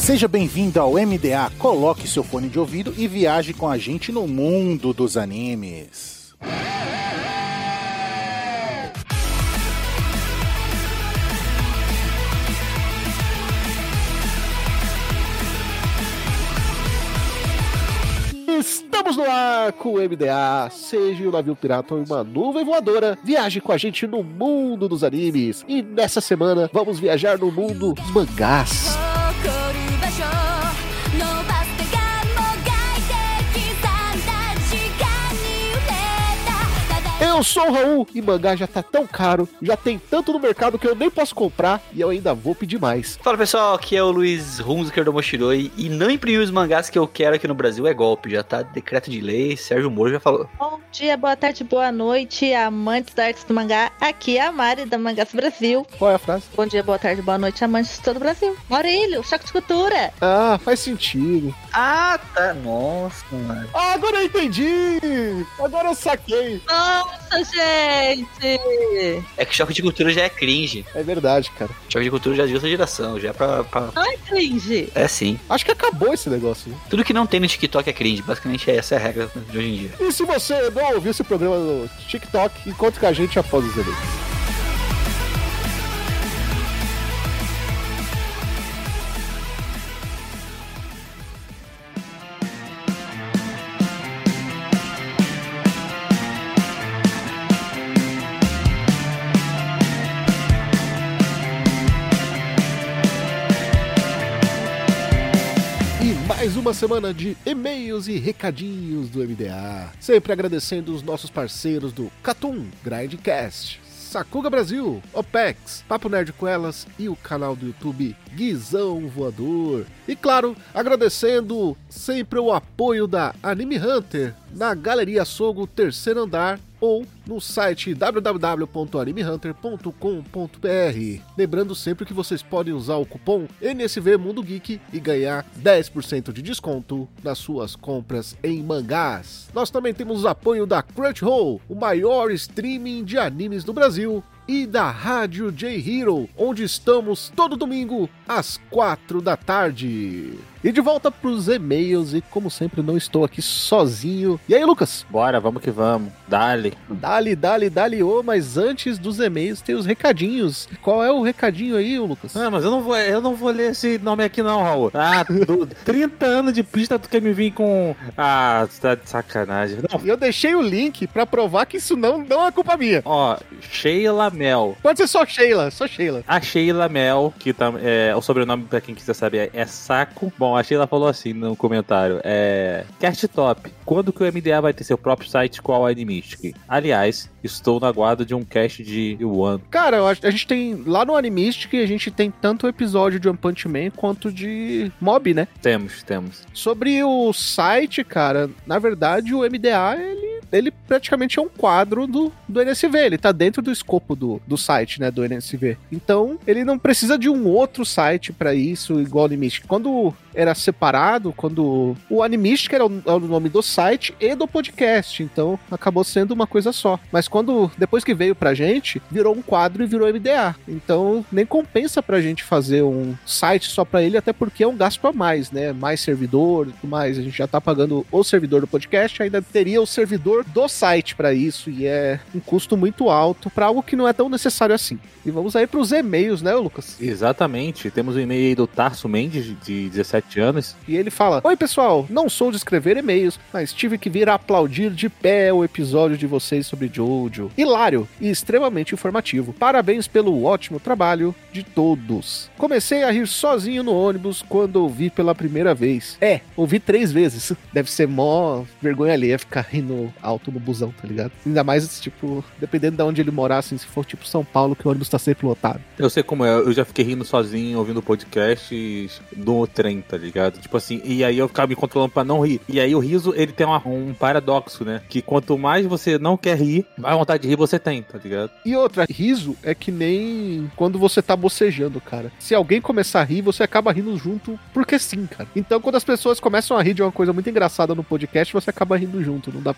Seja bem-vindo ao MDA, coloque seu fone de ouvido e viaje com a gente no mundo dos animes. Estamos no ar com o MDA, seja um navio pirata ou uma nuvem voadora, viaje com a gente no mundo dos animes. E nessa semana vamos viajar no mundo dos mangás. Eu sou o Raul e mangá já tá tão caro, já tem tanto no mercado que eu nem posso comprar e eu ainda vou pedir mais. Fala pessoal, aqui é o Luiz Hunziker do Moshiroi e não imprimir os mangás que eu quero aqui no Brasil é golpe, já tá decreto de lei, Sérgio Moro já falou. Bom dia, boa tarde, boa noite, amantes da artes do mangá, aqui é a Mari da Mangás Brasil. Qual é a frase? Bom dia, boa tarde, boa noite, amantes de todo o Brasil. Maurílio, choque de cultura. Ah, faz sentido. Ah, tá, nossa, mano. Ah, agora eu entendi, agora eu saquei. Nossa, gente! É que choque de cultura já é cringe. É verdade, cara. Choque de cultura já é de outra geração, já é pra... Ai, cringe. É sim. Acho que acabou esse negócio, né? Tudo que não tem no TikTok é cringe, basicamente essa é a regra de hoje em dia. E se você não ouviu esse programa no TikTok, encontre com a gente após os eventos. Mais uma semana de e-mails e recadinhos do MDA. Sempre agradecendo os nossos parceiros do Catum, Grindcast, Sakuga Brasil, OPEX, Papo Nerd com Elas e o canal do YouTube Guizão Voador. E claro, agradecendo sempre o apoio da Anime Hunter na Galeria Sogo, terceiro andar, ou no site www.animehunter.com.br. Lembrando sempre que vocês podem usar o cupom NSV Mundo Geek e ganhar 10% de desconto nas suas compras em mangás. Nós também temos o apoio da Crunchyroll, o maior streaming de animes do Brasil, e da Rádio J-Hero, onde estamos todo domingo às 4 da tarde. E de volta pros e-mails, e como sempre não estou aqui sozinho. E aí, Lucas? Bora, vamos que vamos. Dale, mas antes dos e-mails tem os recadinhos. Qual é o recadinho aí, Lucas? Ah, mas eu não vou ler esse nome aqui não, Raul. 30 anos de pista, tu quer me vir com... Ah, você tá de sacanagem. Não. Eu deixei o link pra provar que isso não é culpa minha. Ó, Sheila Mel. Pode ser só Sheila. A Sheila Mel, que tá, o sobrenome pra quem quiser saber é Saco. Bom, a Sheila falou assim no comentário, Cast Top, quando que o MDA vai ter seu próprio site qual Animistic? Aliás, estou na guarda de um cast de One. Cara, a gente tem, lá no Animistic, a gente tem tanto o episódio de One Punch Man quanto de Mob, né? Temos. Sobre o site, cara, na verdade o MDA, ele praticamente é um quadro do NSV, ele tá dentro do escopo do site, né, do NSV. Então, ele não precisa de um outro site pra isso, igual o Animistic. Quando era separado, quando o Animistic era o nome do site e do podcast, então acabou sendo uma coisa só. Mas depois que veio pra gente, virou um quadro e virou MDA. Então, nem compensa pra gente fazer um site só pra ele, até porque é um gasto a mais, né, mais servidor e tudo mais. A gente já tá pagando o servidor do podcast, ainda teria o servidor do site pra isso, e é um custo muito alto pra algo que não é tão necessário assim. E vamos aí pros e-mails, né, Lucas? Exatamente, temos um e-mail aí do Tarso Mendes, de 17 anos. E ele fala: oi pessoal, não sou de escrever e-mails, mas tive que vir a aplaudir de pé o episódio de vocês sobre Jojo. Hilário e extremamente informativo. Parabéns pelo ótimo trabalho de todos. Comecei a rir sozinho no ônibus quando ouvi pela primeira vez. Ouvi 3 vezes. Deve ser mó vergonha alheia ficar rindo alto no busão, tá ligado? Ainda mais, tipo, dependendo de onde ele morar, assim, se for tipo São Paulo, que o ônibus tá sempre lotado. Eu sei como é, eu já fiquei rindo sozinho, ouvindo podcast no trem, tá ligado? Tipo assim, e aí eu ficava me controlando pra não rir. E aí o riso, ele tem um paradoxo, né? Que quanto mais você não quer rir, mais vontade de rir você tem, tá ligado? E outra, riso é que nem quando você tá bocejando, cara. Se alguém começar a rir, você acaba rindo junto, porque sim, cara. Então, quando as pessoas começam a rir de uma coisa muito engraçada no podcast, você acaba rindo junto, não dá pra segurar.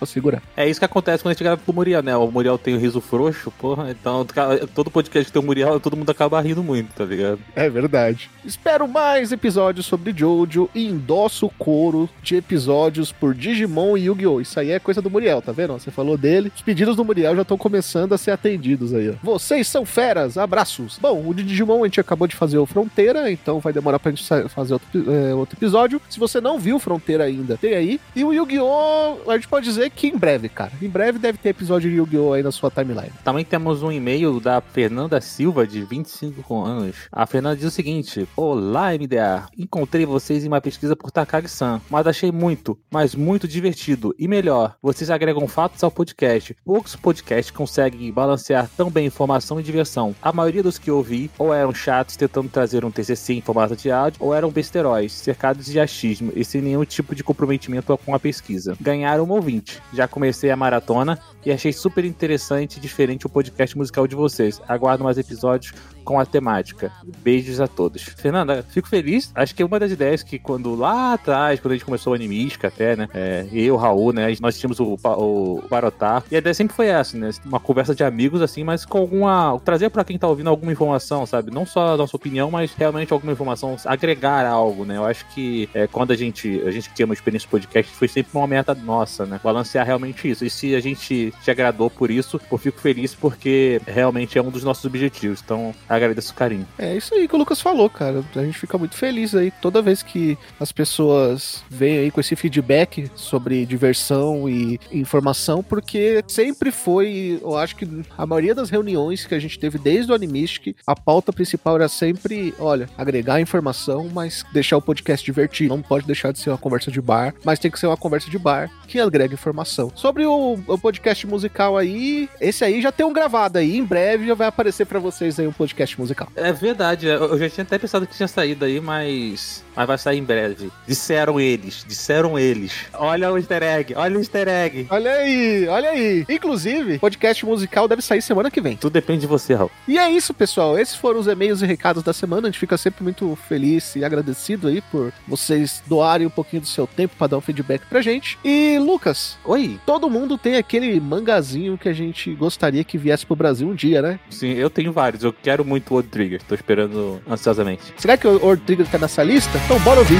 É isso que acontece quando a gente grava pro Muriel, né? O Muriel tem o riso frouxo, porra, então todo podcast que tem o Muriel, todo mundo acaba rindo muito, tá ligado? É verdade. Espero mais episódios sobre Jojo e endosso o coro de episódios por Digimon e Yu-Gi-Oh! Isso aí é coisa do Muriel, tá vendo? Você falou dele. Os pedidos do Muriel já estão começando a ser atendidos aí, ó. Vocês são feras, abraços. Bom, o de Digimon a gente acabou de fazer o Fronteira, então vai demorar pra gente fazer outro episódio. Se você não viu Fronteira ainda, tem aí. E o Yu-Gi-Oh! A gente pode dizer que em breve, cara. Em breve deve ter episódio de Yu-Gi-Oh! Aí na sua timeline. Também temos um e-mail da Fernanda Silva, de 25 anos. A Fernanda diz o seguinte: Olá, MDA. Encontrei vocês em uma pesquisa por Takagi-san, mas achei muito, mas muito divertido. E melhor, vocês agregam fatos ao podcast. Poucos podcasts conseguem balancear tão bem informação e diversão. A maioria dos que ouvi ou eram chatos tentando trazer um TCC em formato de áudio, ou eram besteróis, cercados de achismo e sem nenhum tipo de comprometimento com a pesquisa. Ganharam um ouvinte. Já comecei a maratona e achei super interessante e diferente o podcast musical de vocês. Aguardo mais episódios com a temática. Beijos a todos. Fernanda, fico feliz. Acho que é uma das ideias que quando lá atrás, quando a gente começou o Animística até, né? Eu, Raul, né? Nós tínhamos o Barotar. E a ideia sempre foi essa, né? Uma conversa de amigos, assim, mas com alguma... trazer pra quem tá ouvindo alguma informação, sabe? Não só a nossa opinião, mas realmente alguma informação, agregar algo, né? Eu acho que quando a gente tinha uma experiência podcast, foi sempre uma meta nossa, né? Balancear realmente isso. E se a gente te agradou por isso, eu fico feliz porque realmente é um dos nossos objetivos. Então, agradeço o carinho. É isso aí que o Lucas falou, cara. A gente fica muito feliz aí toda vez que as pessoas vêm aí com esse feedback sobre diversão e informação, porque sempre foi, eu acho que a maioria das reuniões que a gente teve desde o Animistic, a pauta principal era sempre, olha, agregar informação, mas deixar o podcast divertido. Não pode deixar de ser uma conversa de bar, mas tem que ser uma conversa de bar que agrega informação. Sobre o podcast musical aí, esse aí já tem um gravado aí, em breve já vai aparecer pra vocês aí um podcast musical. É verdade, eu já tinha até pensado que tinha saído aí, mas vai sair em breve. Disseram eles. Olha o easter egg. Olha aí. Inclusive, podcast musical deve sair semana que vem. Tudo depende de você, Raul. E é isso, pessoal. Esses foram os e-mails e recados da semana. A gente fica sempre muito feliz e agradecido aí por vocês doarem um pouquinho do seu tempo pra dar um feedback pra gente. E, Lucas, oi. Todo mundo tem aquele mangazinho que a gente gostaria que viesse pro Brasil um dia, né? Sim, eu tenho vários. Eu quero muito o World Trigger. Tô esperando ansiosamente. Será que o World Trigger tá nessa lista? Então bora ouvir.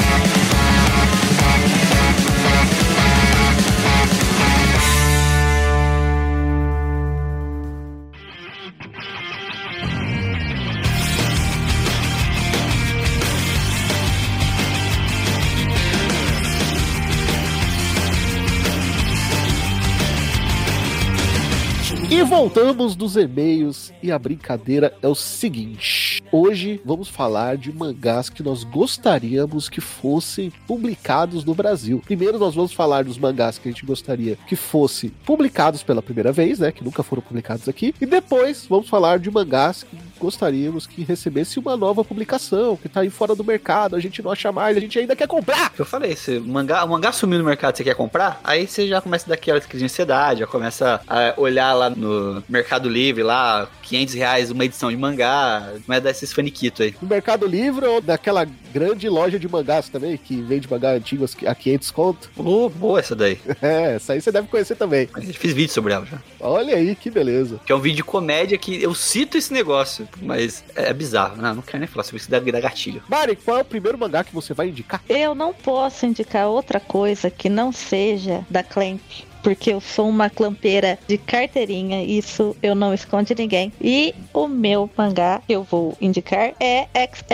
E voltamos dos e-mails e a brincadeira é o seguinte. Hoje vamos falar de mangás que nós gostaríamos que fossem publicados no Brasil. Primeiro nós vamos falar dos mangás que a gente gostaria que fossem publicados pela primeira vez, né? Que nunca foram publicados aqui. E depois vamos falar de mangás que gostaríamos que recebesse uma nova publicação, que tá aí fora do mercado, a gente não acha mais, a gente ainda quer comprar. Eu falei, se o mangá sumiu no mercado, você quer comprar? Aí você já começa a dar aquela crise de ansiedade, já começa a olhar lá no Mercado Livre, lá, R$500 uma edição de mangá, começa a dar esses faniquitos aí. No Mercado Livre ou daquela grande loja de mangás também, que vende mangá antigos a 500 conto. Boa essa daí. Essa aí você deve conhecer também. Eu fiz vídeo sobre ela já. Olha aí, que beleza. Que é um vídeo de comédia que eu cito esse negócio, mas é bizarro. Não quero nem falar sobre isso, deve dar gatilho. Mari, qual é o primeiro mangá que você vai indicar? Eu não posso indicar outra coisa que não seja da Clamp, porque eu sou uma clampeira de carteirinha, isso eu não escondo de ninguém. E o meu mangá que eu vou indicar é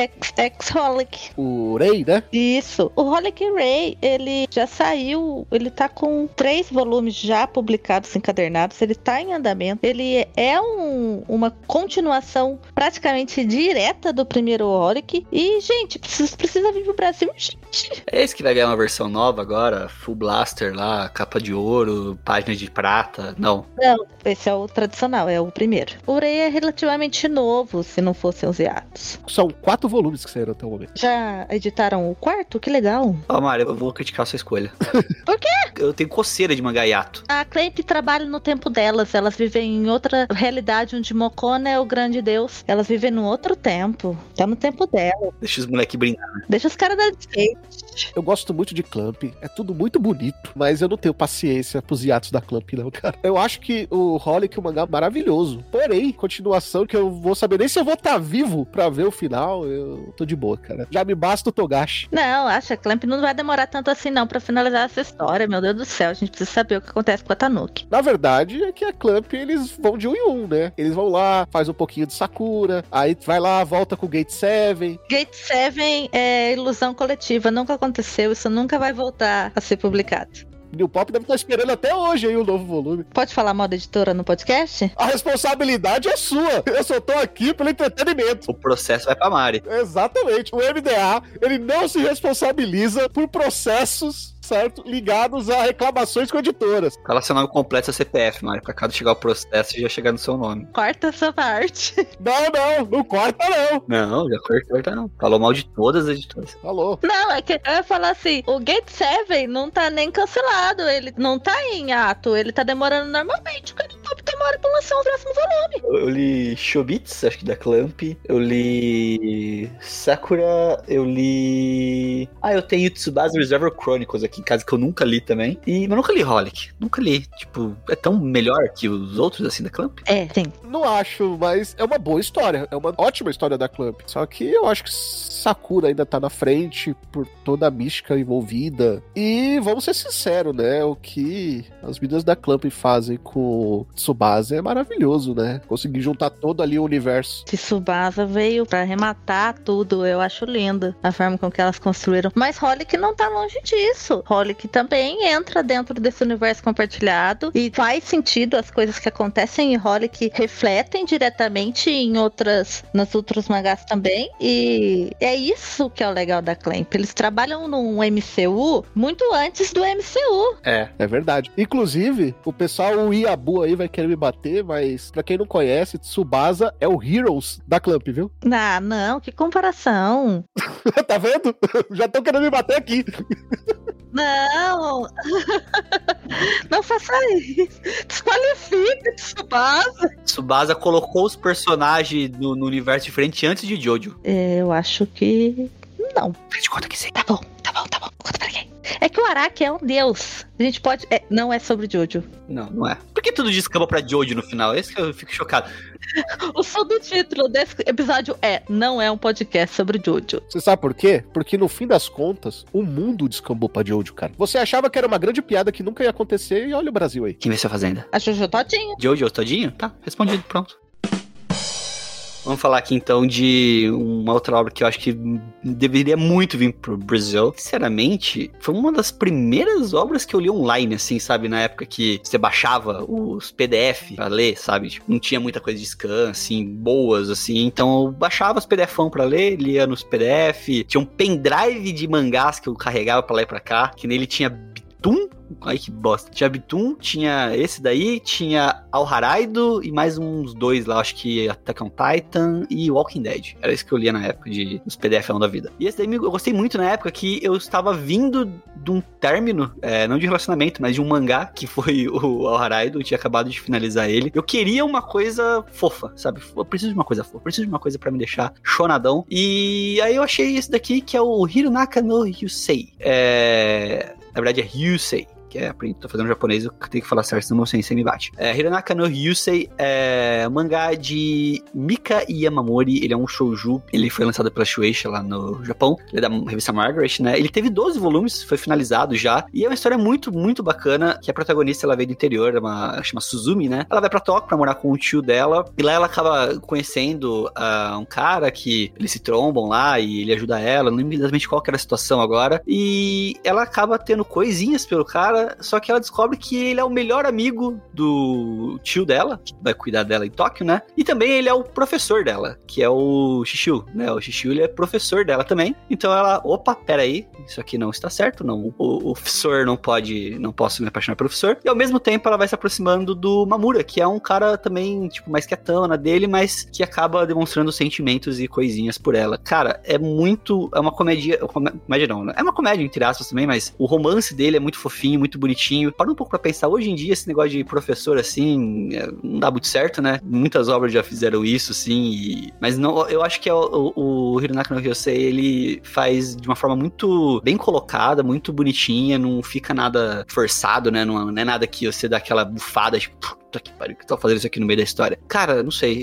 XXX Holic. O Rei, né? Isso. O Holic Ray, ele já saiu, ele tá com 3 volumes já publicados, encadernados, ele tá em andamento. Ele é uma continuação praticamente direta do primeiro Holic. E, gente, precisa vir pro Brasil, gente. É esse que vai ganhar uma versão nova agora, Full Blaster lá, capa de ouro, página de prata, não. Não, esse é o tradicional, é o primeiro. O Rei é relativamente novo, se não fossem os hiatos. São 4 volumes que saíram até o momento. Já editaram o quarto? Que legal. Ó, Mário, eu vou criticar a sua escolha. Por quê? Eu tenho coceira de mangá hiato. A Clamp trabalha no tempo delas, elas vivem em outra realidade onde Mokona é o grande deus. Elas vivem num outro tempo, tá no tempo dela. Deixa os moleques brincar, né? Deixa os caras dar skate. Eu gosto muito de Clamp, é tudo muito bonito, mas eu não tenho paciência pros hiatos da Clamp, não, cara. Eu acho que o Holic é um mangá maravilhoso. Porém, continuação que eu vou saber nem se eu vou estar vivo pra ver o final, eu tô de boa, cara. Já me basta o Togashi. Não, acho que a Clamp não vai demorar tanto assim não pra finalizar essa história. Meu Deus do céu, a gente precisa saber o que acontece com a Tanuki. Na verdade, é que a Clamp, eles vão de um em um, né? Eles vão lá, faz um pouquinho de Sakura, aí vai lá, volta com o Gate 7. Gate 7 é ilusão coletiva, nunca aconteceu, isso nunca vai voltar a ser publicado. New Pop deve estar esperando até hoje aí o novo volume. Pode falar mal da editora no podcast? A responsabilidade é sua. Eu só tô aqui pelo entretenimento. O processo vai pra Mari. Exatamente. O MDA, ele não se responsabiliza por processos, certo? Ligados a reclamações com editoras. Cala seu nome completo, seu CPF, Mari. Pra cada chegar o processo, já chegar no seu nome. Corta essa parte. Não corta não. Não, já corta não. Falou mal de todas as editoras. Falou. Não, é que eu ia falar assim, o Gate 7 não tá nem cancelado, ele não tá em ato, ele tá demorando normalmente, porque o Top demora pra lançar o próximo volume. Eu li Shobits, acho que da Clamp. Eu li Sakura. Eu li... eu tenho Tsubasa Reservoir Chronicles aqui em casa, que eu nunca li também. Mas eu nunca li Holic. Nunca li. Tipo, é tão melhor que os outros, assim, da Clamp? É, sim. Não acho, mas é uma boa história. É uma ótima história da Clamp. Só que eu acho que Sakura ainda tá na frente por toda a mística envolvida. E vamos ser sinceros, né? O que as meninas da Clamp fazem com Tsubasa é maravilhoso, né? Conseguir juntar todo ali o universo. Tsubasa veio pra arrematar tudo, eu acho lindo a forma com que elas construíram. Mas Holic não tá longe disso. Holic também entra dentro desse universo compartilhado e faz sentido, as coisas que acontecem em Holic refletem diretamente nos outros mangás também. E é isso que é o legal da Clamp. Eles trabalham num MCU muito antes do MCU. É verdade. Inclusive, o pessoal, o Iabu aí vai querer me bater, mas pra quem não conhece, Tsubasa é o Heroes da Clamp, viu? Ah, não, que comparação. Tá vendo? Já estão querendo me bater aqui. Não, não faça isso. Desqualifica Tsubasa. Tsubasa colocou os personagens no universo diferente antes de Jojo. Eu acho que não. Faz de conta que sim. Tá bom. Conta pra quem? É que o Araki é um deus. A gente pode... não é sobre Jojo. Não é. Por que tudo descamba pra Jojo no final? Esse que eu fico chocado. O subtítulo desse episódio não é um podcast sobre Jojo. Você sabe por quê? Porque no fim das contas, o mundo descambou pra Jojo, cara. Você achava que era uma grande piada que nunca ia acontecer e olha o Brasil aí. Quem venceu a Fazenda? A Jojo Todinho. Jojo Todinho? Tá, respondido, pronto. Vamos falar aqui então de uma outra obra que eu acho que deveria muito vir pro Brasil. Sinceramente, foi uma das primeiras obras que eu li online, assim, sabe? Na época que você baixava os PDF pra ler, sabe? Tipo, não tinha muita coisa de scan, assim, boas, assim. Então eu baixava os PDFão pra ler, lia nos PDF. Tinha um pendrive de mangás que eu carregava pra lá e pra cá, que nele tinha Bitum. Ai, que bosta. Tinha Bitum, tinha esse daí, tinha Alharaido e mais uns dois lá, acho que Attack on Titan e Walking Dead. Era isso que eu lia na época dos PDF da vida. E esse daí eu gostei muito na época que eu estava vindo de um término, não de relacionamento, mas de um mangá, que foi o Alharaido, eu tinha acabado de finalizar ele. Eu queria uma coisa fofa, sabe? Eu preciso de uma coisa fofa, preciso de uma coisa pra me deixar chonadão. E aí eu achei esse daqui, que é o Hirunaka no Hyusei. Na verdade é Hyusei. Que tô fazendo japonês, eu tenho que falar certo, senão meu sensei me bate. Hirunaka no Hyusei é mangá de Mika Yamamori, ele é um shouju, ele foi lançado pela Shueisha lá no Japão, ele é da revista Margaret, né? Ele teve 12 volumes, foi finalizado já, e é uma história muito, muito bacana, que a protagonista, ela veio do interior, ela chama Suzumi, né? Ela vai pra Tóquio pra morar com o tio dela, e lá ela acaba conhecendo um cara que eles se trombam lá, e ele ajuda ela, não lembro exatamente qual que era a situação agora, e ela acaba tendo coisinhas pelo cara, só que ela descobre que ele é o melhor amigo do tio dela, que vai cuidar dela em Tóquio, né? E também ele é o professor dela, que é o Shishu, né? O Shishu, ele é professor dela também. Então ela, opa, peraí, isso aqui não está certo, não. O professor não posso me apaixonar pelo professor. E ao mesmo tempo ela vai se aproximando do Mamura, que é um cara também, tipo, mais quietão na dele, mas que acaba demonstrando sentimentos e coisinhas por ela. Cara, é uma comédia, comédia não, né? É uma comédia, entre aspas, também, mas o romance dele é muito fofinho, muito muito bonitinho. Para um pouco pra pensar, hoje em dia esse negócio de professor assim, não dá muito certo, né? Muitas obras já fizeram isso, sim, mas não, eu acho que o Hironaka no Hyosei, ele faz de uma forma muito bem colocada, muito bonitinha, não fica nada forçado, né? Não é nada que você dá aquela bufada, tipo, puta que pariu, que tô fazendo isso aqui no meio da história. Cara, não sei,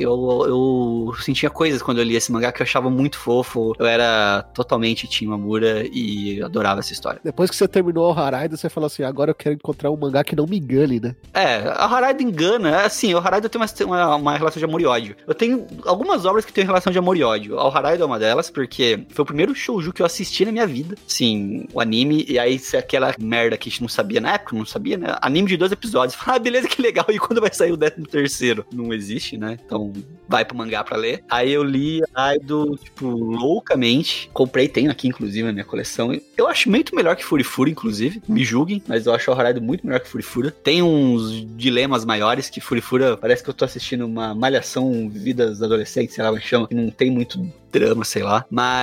eu sentia coisas quando eu li esse mangá que eu achava muito fofo. Eu era totalmente Team Mamura e adorava essa história. Depois que você terminou o Haraido, você falou assim, agora eu quero encontrar um mangá que não me engane, né? A Haraido engana, assim, o Haraido tem uma relação de amor e ódio. Eu tenho algumas obras que têm relação de amor e ódio. O Haraido é uma delas, porque foi o primeiro shoujo que eu assisti na minha vida. Sim, o anime, e aí aquela merda que a gente não sabia na época, não sabia, né? Anime de 12 episódios. Beleza, que legal. E quando vai sair o 13º? Não existe, né? Então vai pro mangá pra ler. Aí eu li Haraido, tipo, loucamente. Comprei, tenho aqui, inclusive, na minha coleção. Eu acho muito melhor que Furifura, inclusive. Me julguem, mas eu acho o Haraido muito melhor que Furifura. Tem uns dilemas maiores que Furifura, parece que eu tô assistindo uma malhação vidas adolescentes, sei lá como chama, que não tem muito drama, sei lá.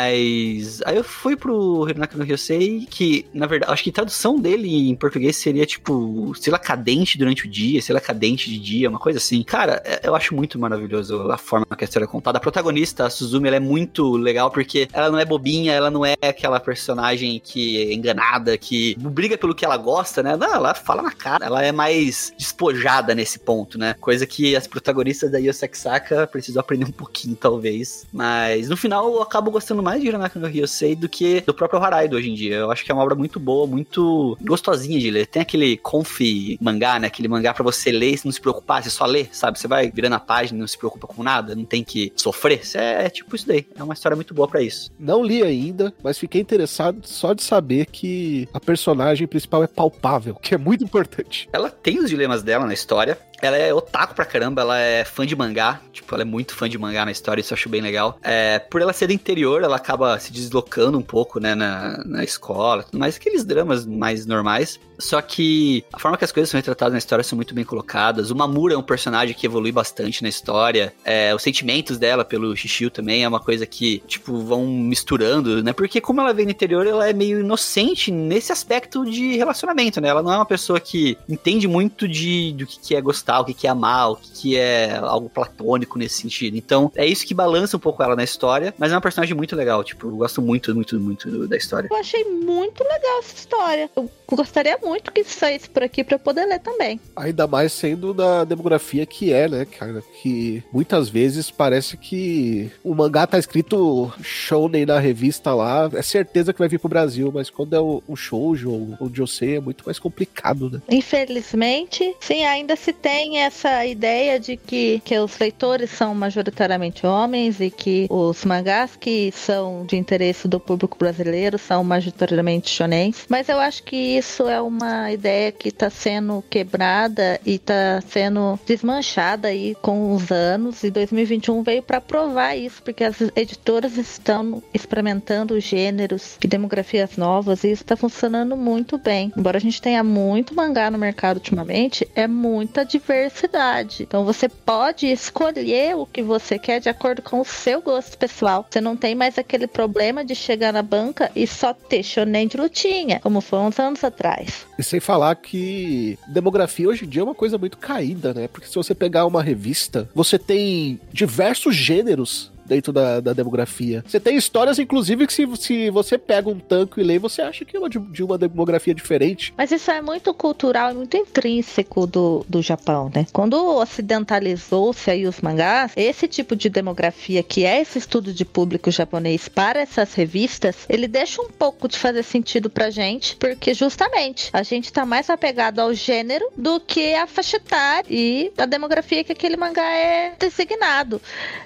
Mas aí eu fui pro Hironaka no Hyosei, que, na verdade, acho que a tradução dele em português seria, tipo, sei lá, cadente durante o dia, sei lá, cadente de dia, uma coisa assim. Cara, eu acho muito maravilhoso a forma que a história é contada. A protagonista, a Suzumi, ela é muito legal porque ela não é bobinha, ela não é aquela personagem que é enganada, que briga pelo que ela gosta, né? Não, ela fala na cara. Ela é mais despojada nesse ponto, né? Coisa que as protagonistas da Yoseki Saka precisam aprender um pouquinho, talvez. Mas, no final, eu acabo gostando mais de Hironaka no Hyosei do que do próprio Haraido hoje em dia. Eu acho que é uma obra muito boa, muito gostosinha de ler. Tem aquele confi mangá, né? Aquele mangá pra você ler e não se preocupar, você só lê, sabe? Você vai virando a página e não se preocupa com nada, não tem que sofrer. É tipo isso daí. É uma história muito boa pra isso. Não li ainda, mas fiquei interessado só de saber que a personagem principal é palpável, que é muito importante. Ela tem os dilemas dela na história. Ela é otaku pra caramba, ela é fã de mangá. Tipo, ela é muito fã de mangá na história, isso eu acho bem legal. Por ela ser do interior, ela acaba se deslocando um pouco, né, na escola. Mas aqueles dramas mais normais. Só que a forma que as coisas são retratadas na história são muito bem colocadas. O Mamura é um personagem que evolui bastante na história. Os sentimentos dela pelo Shishio também é uma coisa que, tipo, vão misturando, né? Porque como ela vem no interior, ela é meio inocente nesse aspecto de relacionamento, né? Ela não é uma pessoa que entende muito do que é gostar, o que é amar, o que é algo platônico nesse sentido. Então, é isso que balança um pouco ela na história, mas é uma personagem muito legal, tipo, eu gosto muito, muito, muito da história. Eu achei muito legal essa história. Eu gostaria muito que saísse por aqui pra eu poder ler também. Ainda mais sendo da demografia que é, né, cara? Que muitas vezes parece que o mangá tá escrito shounen na revista lá, é certeza que vai vir pro Brasil, mas quando é um shoujo ou um josei é muito mais complicado, né? Infelizmente, sim, ainda se tem essa ideia de que os leitores são majoritariamente homens e que os mangás que são de interesse do público brasileiro são majoritariamente shonens, mas eu acho que isso é uma ideia que está sendo quebrada e está sendo desmanchada aí com os anos, e 2021 veio para provar isso, porque as editoras estão experimentando gêneros e demografias novas, e isso está funcionando muito bem. Embora a gente tenha muito mangá no mercado ultimamente, é muita diversidade. Então você pode escolher o que você quer de acordo com o seu gosto pessoal. Você não tem mais aquele problema de chegar na banca e só ter shonen de lutinha, como foi uns anos atrás. E sem falar que demografia hoje em dia é uma coisa muito caída, né? Porque se você pegar uma revista, você tem diversos gêneros dentro da demografia. Você tem histórias, inclusive, que se você pega um tanco e lê, você acha que é de uma demografia diferente. Mas isso é muito cultural e muito intrínseco do Japão, né? Quando ocidentalizou-se aí os mangás, esse tipo de demografia, que é esse estudo de público japonês para essas revistas, ele deixa um pouco de fazer sentido pra gente, porque justamente a gente tá mais apegado ao gênero do que a faixa etária e a demografia que aquele mangá é designado.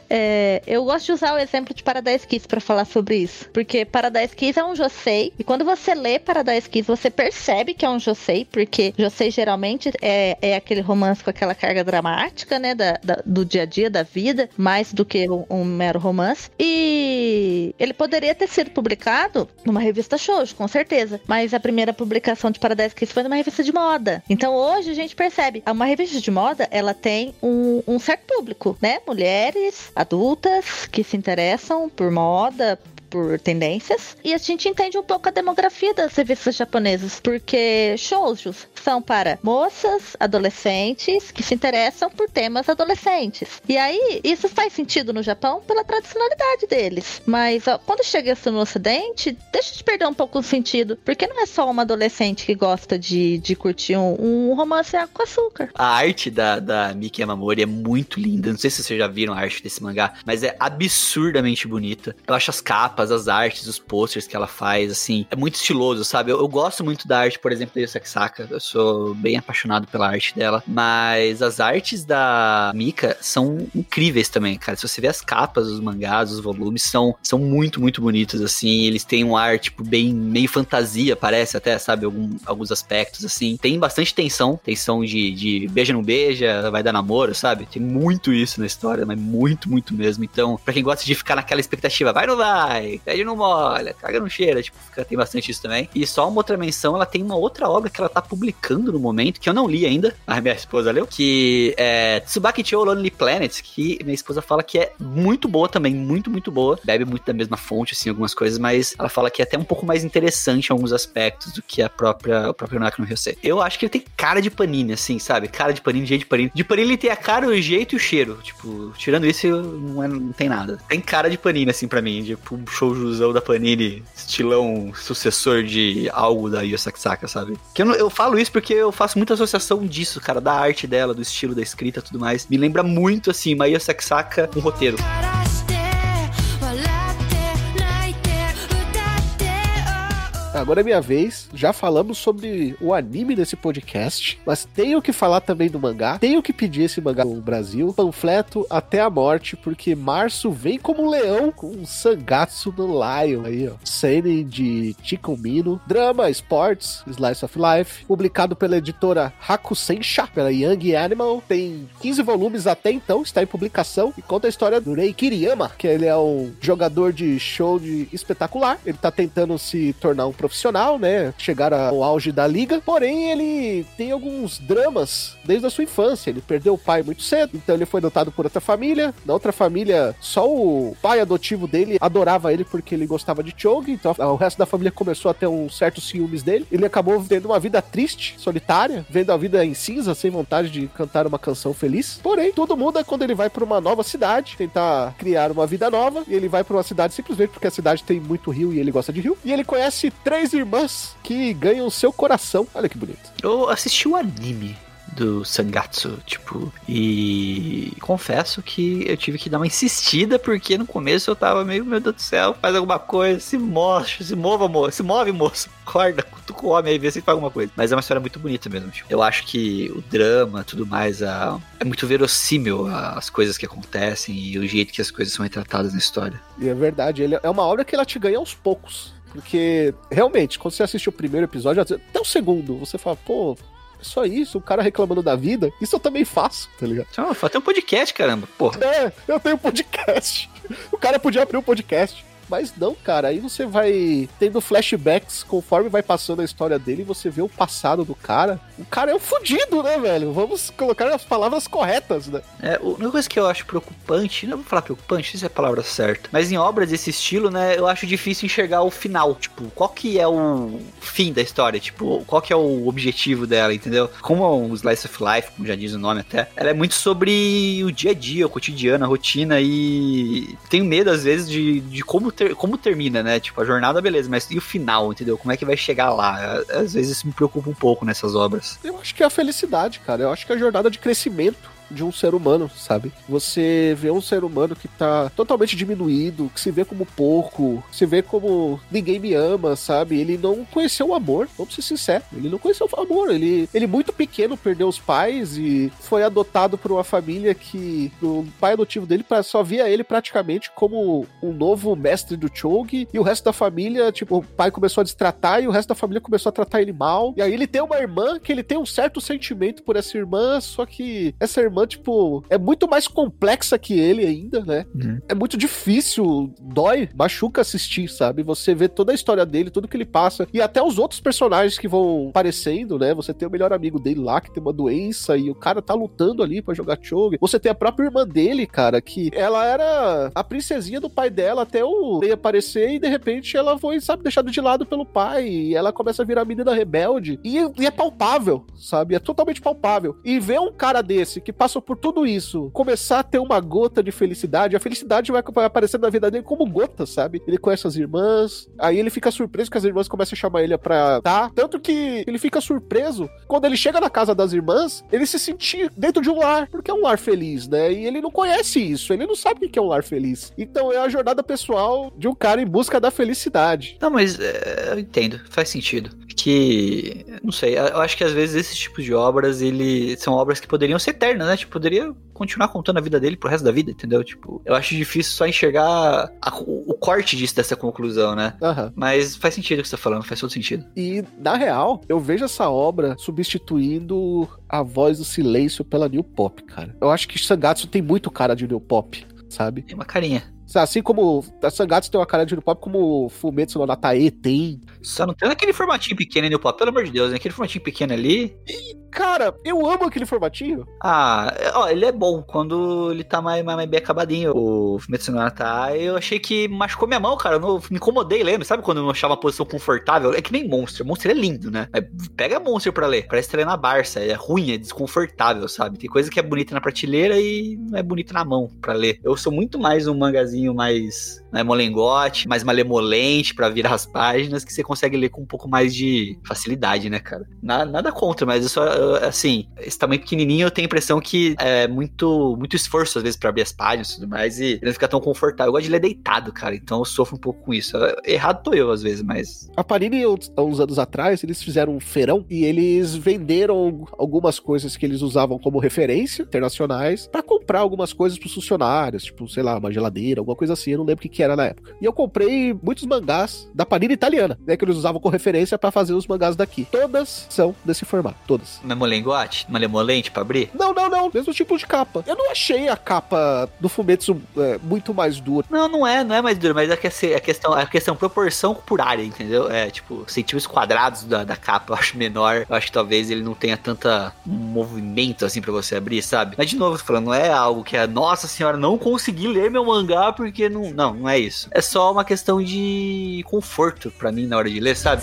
Eu gosto de usar o exemplo de Paradise Kiss para falar sobre isso, porque Paradise Kiss é um josei, e quando você lê Paradise Kiss, você percebe que é um josei, porque josei geralmente é aquele romance com aquela carga dramática, né, do dia a dia, da vida, mais do que um mero romance, e ele poderia ter sido publicado numa revista shoujo, com certeza, mas a primeira publicação de Paradise Kiss foi numa revista de moda. Então hoje a gente percebe, uma revista de moda, ela tem um certo público, né, mulheres adultas que se interessam por moda, por tendências, e a gente entende um pouco a demografia das revistas japonesas, porque shoujos são para moças, adolescentes, que se interessam por temas adolescentes. E aí, isso faz sentido no Japão pela tradicionalidade deles. Mas ó, quando chega isso no Ocidente, deixa de perder um pouco o sentido, porque não é só uma adolescente que gosta de curtir um romance com açúcar. A arte da Miki Yamamori é muito linda. Não sei se vocês já viram a arte desse mangá, mas é absurdamente bonita. Eu acho as capas, as artes, os posters que ela faz, assim, é muito estiloso, sabe? Eu gosto muito da arte, por exemplo, da Yusaki Saka. Eu sou bem apaixonado pela arte dela, mas as artes da Mika são incríveis também, cara. Se você vê as capas, os mangás, os volumes, são muito, muito bonitos, assim. Eles têm um ar, tipo, bem meio fantasia, parece até, sabe? Alguns aspectos, assim. Tem bastante tensão de beija não beija, vai dar namoro, sabe? Tem muito isso na história, mas muito, muito mesmo. Então, pra quem gosta de ficar naquela expectativa, vai ou não vai, pede não molha, caga não cheira, tipo, tem bastante isso também. E só uma outra menção, ela tem uma outra obra que ela tá publicando no momento, que eu não li ainda, a minha esposa leu, que é Tsubaki Chou Lonely Planet, que minha esposa fala que é muito boa também, muito, muito boa. Bebe muito da mesma fonte, assim, algumas coisas, mas ela fala que é até um pouco mais interessante em alguns aspectos do que o próprio Naka no Ryosei. Eu acho que ele tem cara de Panini, assim, sabe? Cara de Panini, jeito de Panini. De Panini ele tem a cara, o jeito e o cheiro. Tipo, tirando isso, não tem nada. Tem cara de Panini, assim, pra mim. Tipo, um shoujuzão da Panini, estilão sucessor de algo da Yusaki Saka, sabe? Que eu falo isso porque eu faço muita associação disso, cara, da arte dela, do estilo da escrita e tudo mais. Me lembra muito, assim, uma Yusaki Saka com roteiro. Agora é minha vez, já falamos sobre o anime nesse podcast, mas tenho que falar também do mangá, tenho que pedir esse mangá no Brasil, panfleto até a morte, porque março vem como um leão com Sangatsu no Lion aí, ó. Seinen de Chico Mino, drama, sports, slice of life, publicado pela editora Hakusensha, pela Young Animal, tem 15 volumes até então, está em publicação, e conta a história do Rei Kiriyama, que ele é um jogador de show espetacular, ele tá tentando se tornar um profissional, né, chegar ao auge da liga, porém ele tem alguns dramas desde a sua infância, ele perdeu o pai muito cedo, então ele foi adotado por outra família, na outra família só o pai adotivo dele adorava ele porque ele gostava de Chogi, então o resto da família começou a ter um certo ciúmes dele, ele acabou tendo uma vida triste, solitária, vendo a vida em cinza, sem vontade de cantar uma canção feliz, porém tudo muda quando ele vai para uma nova cidade, tentar criar uma vida nova, e ele vai para uma cidade simplesmente porque a cidade tem muito rio e ele gosta de rio, e ele conhece 3 irmãs que ganham seu coração. Olha que bonito. Eu assisti o anime do Sangatsu, tipo, e confesso que eu tive que dar uma insistida, porque no começo eu tava meio, meu Deus do céu, faz alguma coisa, se mova, moço, se move, moço, acorda, cutuca o homem aí, vê se faz alguma coisa. Mas é uma história muito bonita mesmo, tipo. Eu acho que o drama, tudo mais, é muito verossímil as coisas que acontecem e o jeito que as coisas são retratadas na história. E é verdade, ele é uma obra que ela te ganha aos poucos, porque realmente, quando você assiste o primeiro episódio, até o segundo, você fala, pô, é só isso, o cara reclamando da vida, isso eu também faço, tá ligado? Tem um podcast, caramba, porra. É, eu tenho podcast. O cara podia abrir um podcast. Mas não, cara, aí você vai tendo flashbacks conforme vai passando a história dele e você vê o passado do cara. O cara é um fudido, né, velho? Vamos colocar as palavras corretas, né? Uma coisa que eu acho preocupante, não vou falar preocupante, não sei se é a palavra certa, mas em obras desse estilo, né, eu acho difícil enxergar o final, tipo, qual que é o fim da história, tipo, qual que é o objetivo dela, entendeu? Como é um slice of life, como já diz o nome até, ela é muito sobre o dia a dia, o cotidiano, a rotina, e tenho medo, às vezes, de como termina, né? Tipo, a jornada, beleza, mas e o final, entendeu? Como é que vai chegar lá? Às vezes isso me preocupa um pouco nessas obras. Eu acho que é a felicidade, cara. Eu acho que é a jornada de crescimento de um ser humano, sabe? Você vê um ser humano que tá totalmente diminuído, que se vê como porco, se vê como ninguém me ama, sabe? Ele não conheceu o amor, vamos ser sinceros, ele não conheceu o amor, ele muito pequeno perdeu os pais e foi adotado por uma família que o pai adotivo dele só via ele praticamente como um novo mestre do Chogi, e o resto da família, tipo, o pai começou a destratar e o resto da família começou a tratar ele mal, e aí ele tem uma irmã que ele tem um certo sentimento por essa irmã, só que essa irmã irmã, tipo, é muito mais complexa que ele ainda, né? É muito difícil, dói, machuca assistir, sabe? Você vê toda a história dele, tudo que ele passa, e até os outros personagens que vão aparecendo, né? Você tem o melhor amigo dele lá, que tem uma doença, e o cara tá lutando ali pra jogar Chogue. Você tem a própria irmã dele, cara, que ela era a princesinha do pai dela até o Rei aparecer, e de repente ela foi, sabe, deixada de lado pelo pai, e ela começa a virar a menina rebelde, e é palpável, sabe? É totalmente palpável. E ver um cara desse, que passou por tudo isso, começar a ter uma gota de felicidade, a felicidade vai aparecer na vida dele como gota, sabe? Ele conhece as irmãs, aí ele fica surpreso que as irmãs começam a chamar ele pra tá, tanto que ele fica surpreso quando ele chega na casa das irmãs, ele se sentir dentro de um lar, porque é um lar feliz, né? E ele não conhece isso, ele não sabe o que é um lar feliz. Então é a jornada pessoal de um cara em busca da felicidade. Não, mas eu entendo, faz sentido. Que, não sei, eu acho que às vezes esses tipos de obras, são obras que poderiam ser eternas, né? Tipo, poderia continuar contando a vida dele pro resto da vida, entendeu? Tipo, eu acho difícil só enxergar o corte dessa conclusão, né? Mas faz sentido o que você tá falando, faz todo sentido. E, na real, eu vejo essa obra substituindo a voz do silêncio pela New Pop, cara. Eu acho que Sangatsu tem muito cara de New Pop, sabe? Tem uma carinha. Assim como a Sangatsu tem uma cara de New Pop, como Fumetsu no Natae tem. Só não tem aquele formatinho pequeno New Pop, pelo amor de Deus, né? Aquele formatinho pequeno ali. Cara, eu amo aquele formatinho. Ele é bom quando ele tá mais bem acabadinho. O Fumetsu no Natae, eu achei que machucou minha mão, cara. Eu não, me incomodei lendo, sabe quando eu não achava uma posição confortável? É que nem Monster. Monster é lindo, né? Pega Monster pra ler. Parece que tá lendo a Barça. É ruim, é desconfortável, sabe? Tem coisa que é bonita na prateleira e não é bonita na mão pra ler. Eu sou muito mais um mangazinho mais molengote, mais malemolente pra virar as páginas, que você consegue ler com um pouco mais de facilidade, né, cara? Nada contra, mas eu só, assim, esse tamanho pequenininho, eu tenho a impressão que é muito esforço, às vezes, pra abrir as páginas e tudo mais, e não fica tão confortável. Eu gosto de ler deitado, cara, então eu sofro um pouco com isso. Errado tô eu, às vezes, mas... A Panini, há uns anos atrás, eles fizeram um feirão e eles venderam algumas coisas que eles usavam como referência, internacionais, pra comprar algumas coisas pros funcionários, tipo, sei lá, uma geladeira, alguma coisa assim, eu não lembro o que era na época. E eu comprei muitos mangás da Panini italiana, né, que eles usavam como referência pra fazer os mangás daqui. Todas são desse formato, todas. Malemolente? Malemolente pra abrir? Não, mesmo tipo de capa. Eu não achei a capa do Fumetsu muito mais dura. Não é mais dura, mas a questão proporção por área, entendeu? É, tipo, centímetros quadrados da capa, eu acho menor. Eu acho que talvez ele não tenha tanta movimento assim pra você abrir, sabe? Mas de novo, tô falando, não é algo que nossa senhora, não consegui ler meu mangá porque não é isso. É só uma questão de conforto pra mim na hora de ler, sabe?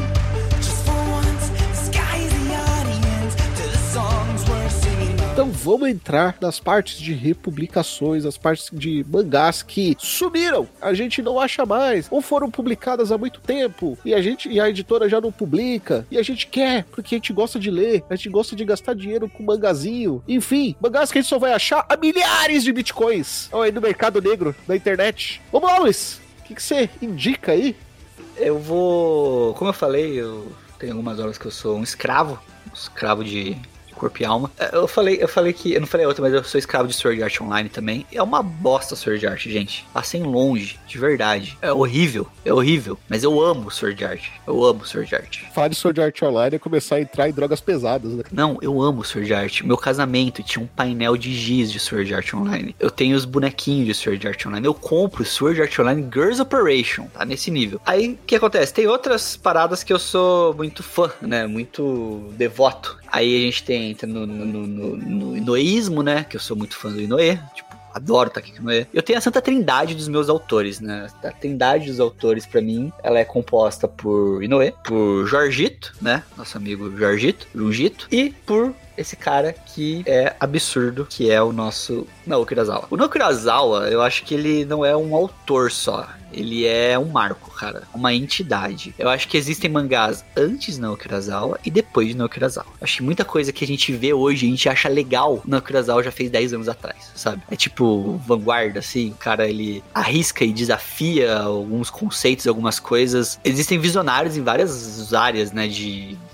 Então vamos entrar nas partes de republicações, as partes de mangás que sumiram, a gente não acha mais, ou foram publicadas há muito tempo, e a editora já não publica, e a gente quer, porque a gente gosta de ler, a gente gosta de gastar dinheiro com mangazinho, enfim, mangás que a gente só vai achar a milhares de bitcoins, aí no mercado negro, na internet. Vamos lá, Luiz, o que você indica aí? Eu vou, como eu falei, eu tenho algumas horas que eu sou um escravo de corpo e alma. Eu falei que... Eu não falei outra, mas eu sou escravo de Sword Art Online também. É uma bosta Sword Art, gente. Passem longe, de verdade. É horrível. Mas eu amo Sword Art. Falar de Sword Art Online é começar a entrar em drogas pesadas, né? Não, eu amo Sword Art. Meu casamento tinha um painel de giz de Sword Art Online. Eu tenho os bonequinhos de Sword Art Online. Eu compro Sword Art Online Girls Operation. Tá nesse nível. Aí, o que acontece? Tem outras paradas que eu sou muito fã, né? Muito devoto. Aí a gente entra no inoeísmo, né? Que eu sou muito fã do Inoue. Tipo, adoro Takeki Inoue. Eu tenho a Santa Trindade dos meus autores, né? A Trindade dos autores, pra mim, ela é composta por Inoue, por Jorgito, né? Nosso amigo Jorgito, e por esse cara que é absurdo, que é o nosso Naoki Urasawa. O Naoki Urasawa, eu acho que ele não é um autor só. Ele é um marco, cara. Uma entidade. Eu acho que existem mangás antes de Naoki Urasawa e depois de Naoki Urasawa. Acho que muita coisa que a gente vê hoje, a gente acha legal, Naoki Urasawa já fez 10 anos atrás, sabe? É tipo vanguarda, assim. O cara, ele arrisca e desafia alguns conceitos, algumas coisas. Existem visionários em várias áreas, né? De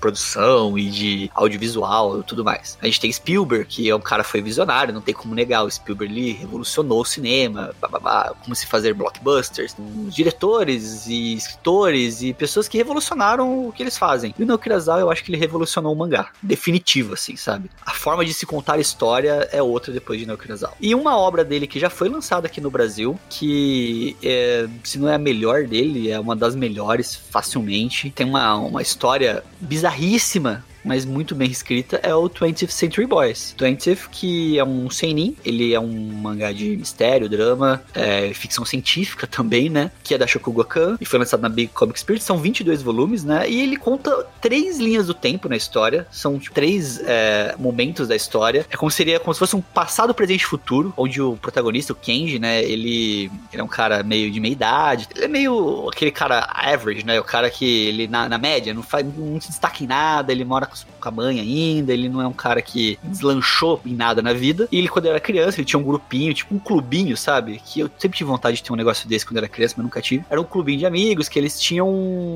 produção e de audiovisual e tudo mais. A gente tem Spielberg, que é um cara que foi visionário, não tem como negar. O Spielberg, ele revolucionou o cinema, como se fazer blockbusters. Os diretores e escritores e pessoas que revolucionaram o que eles fazem. E o Naoki Urasawa, eu acho que ele revolucionou o mangá. Definitivo, assim, sabe? A forma de se contar a história é outra depois de Naoki Urasawa. E uma obra dele que já foi lançada aqui no Brasil, que se não é a melhor dele, é uma das melhores, facilmente. Tem uma história bizarríssima, mas muito bem escrita, é o 20th Century Boys. 20th, que é um seinen, ele é um mangá de mistério, drama, ficção científica também, né? Que é da Shokugakan e foi lançado na Big Comic Spirit. São 22 volumes, né? E ele conta 3 linhas do tempo na história. São 3 momentos da história. É como se fosse um passado, presente e futuro, onde o protagonista, o Kenji, né? Ele é um cara meio de meia idade. Ele é meio aquele cara average, né? O cara que ele, na média, não se destaca em nada, ele mora com a mãe ainda, ele não é um cara que deslanchou em nada na vida. E ele, quando era criança, ele tinha um grupinho, tipo um clubinho, sabe? Que eu sempre tive vontade de ter um negócio desse quando era criança, mas nunca tive. Era um clubinho de amigos, que eles tinham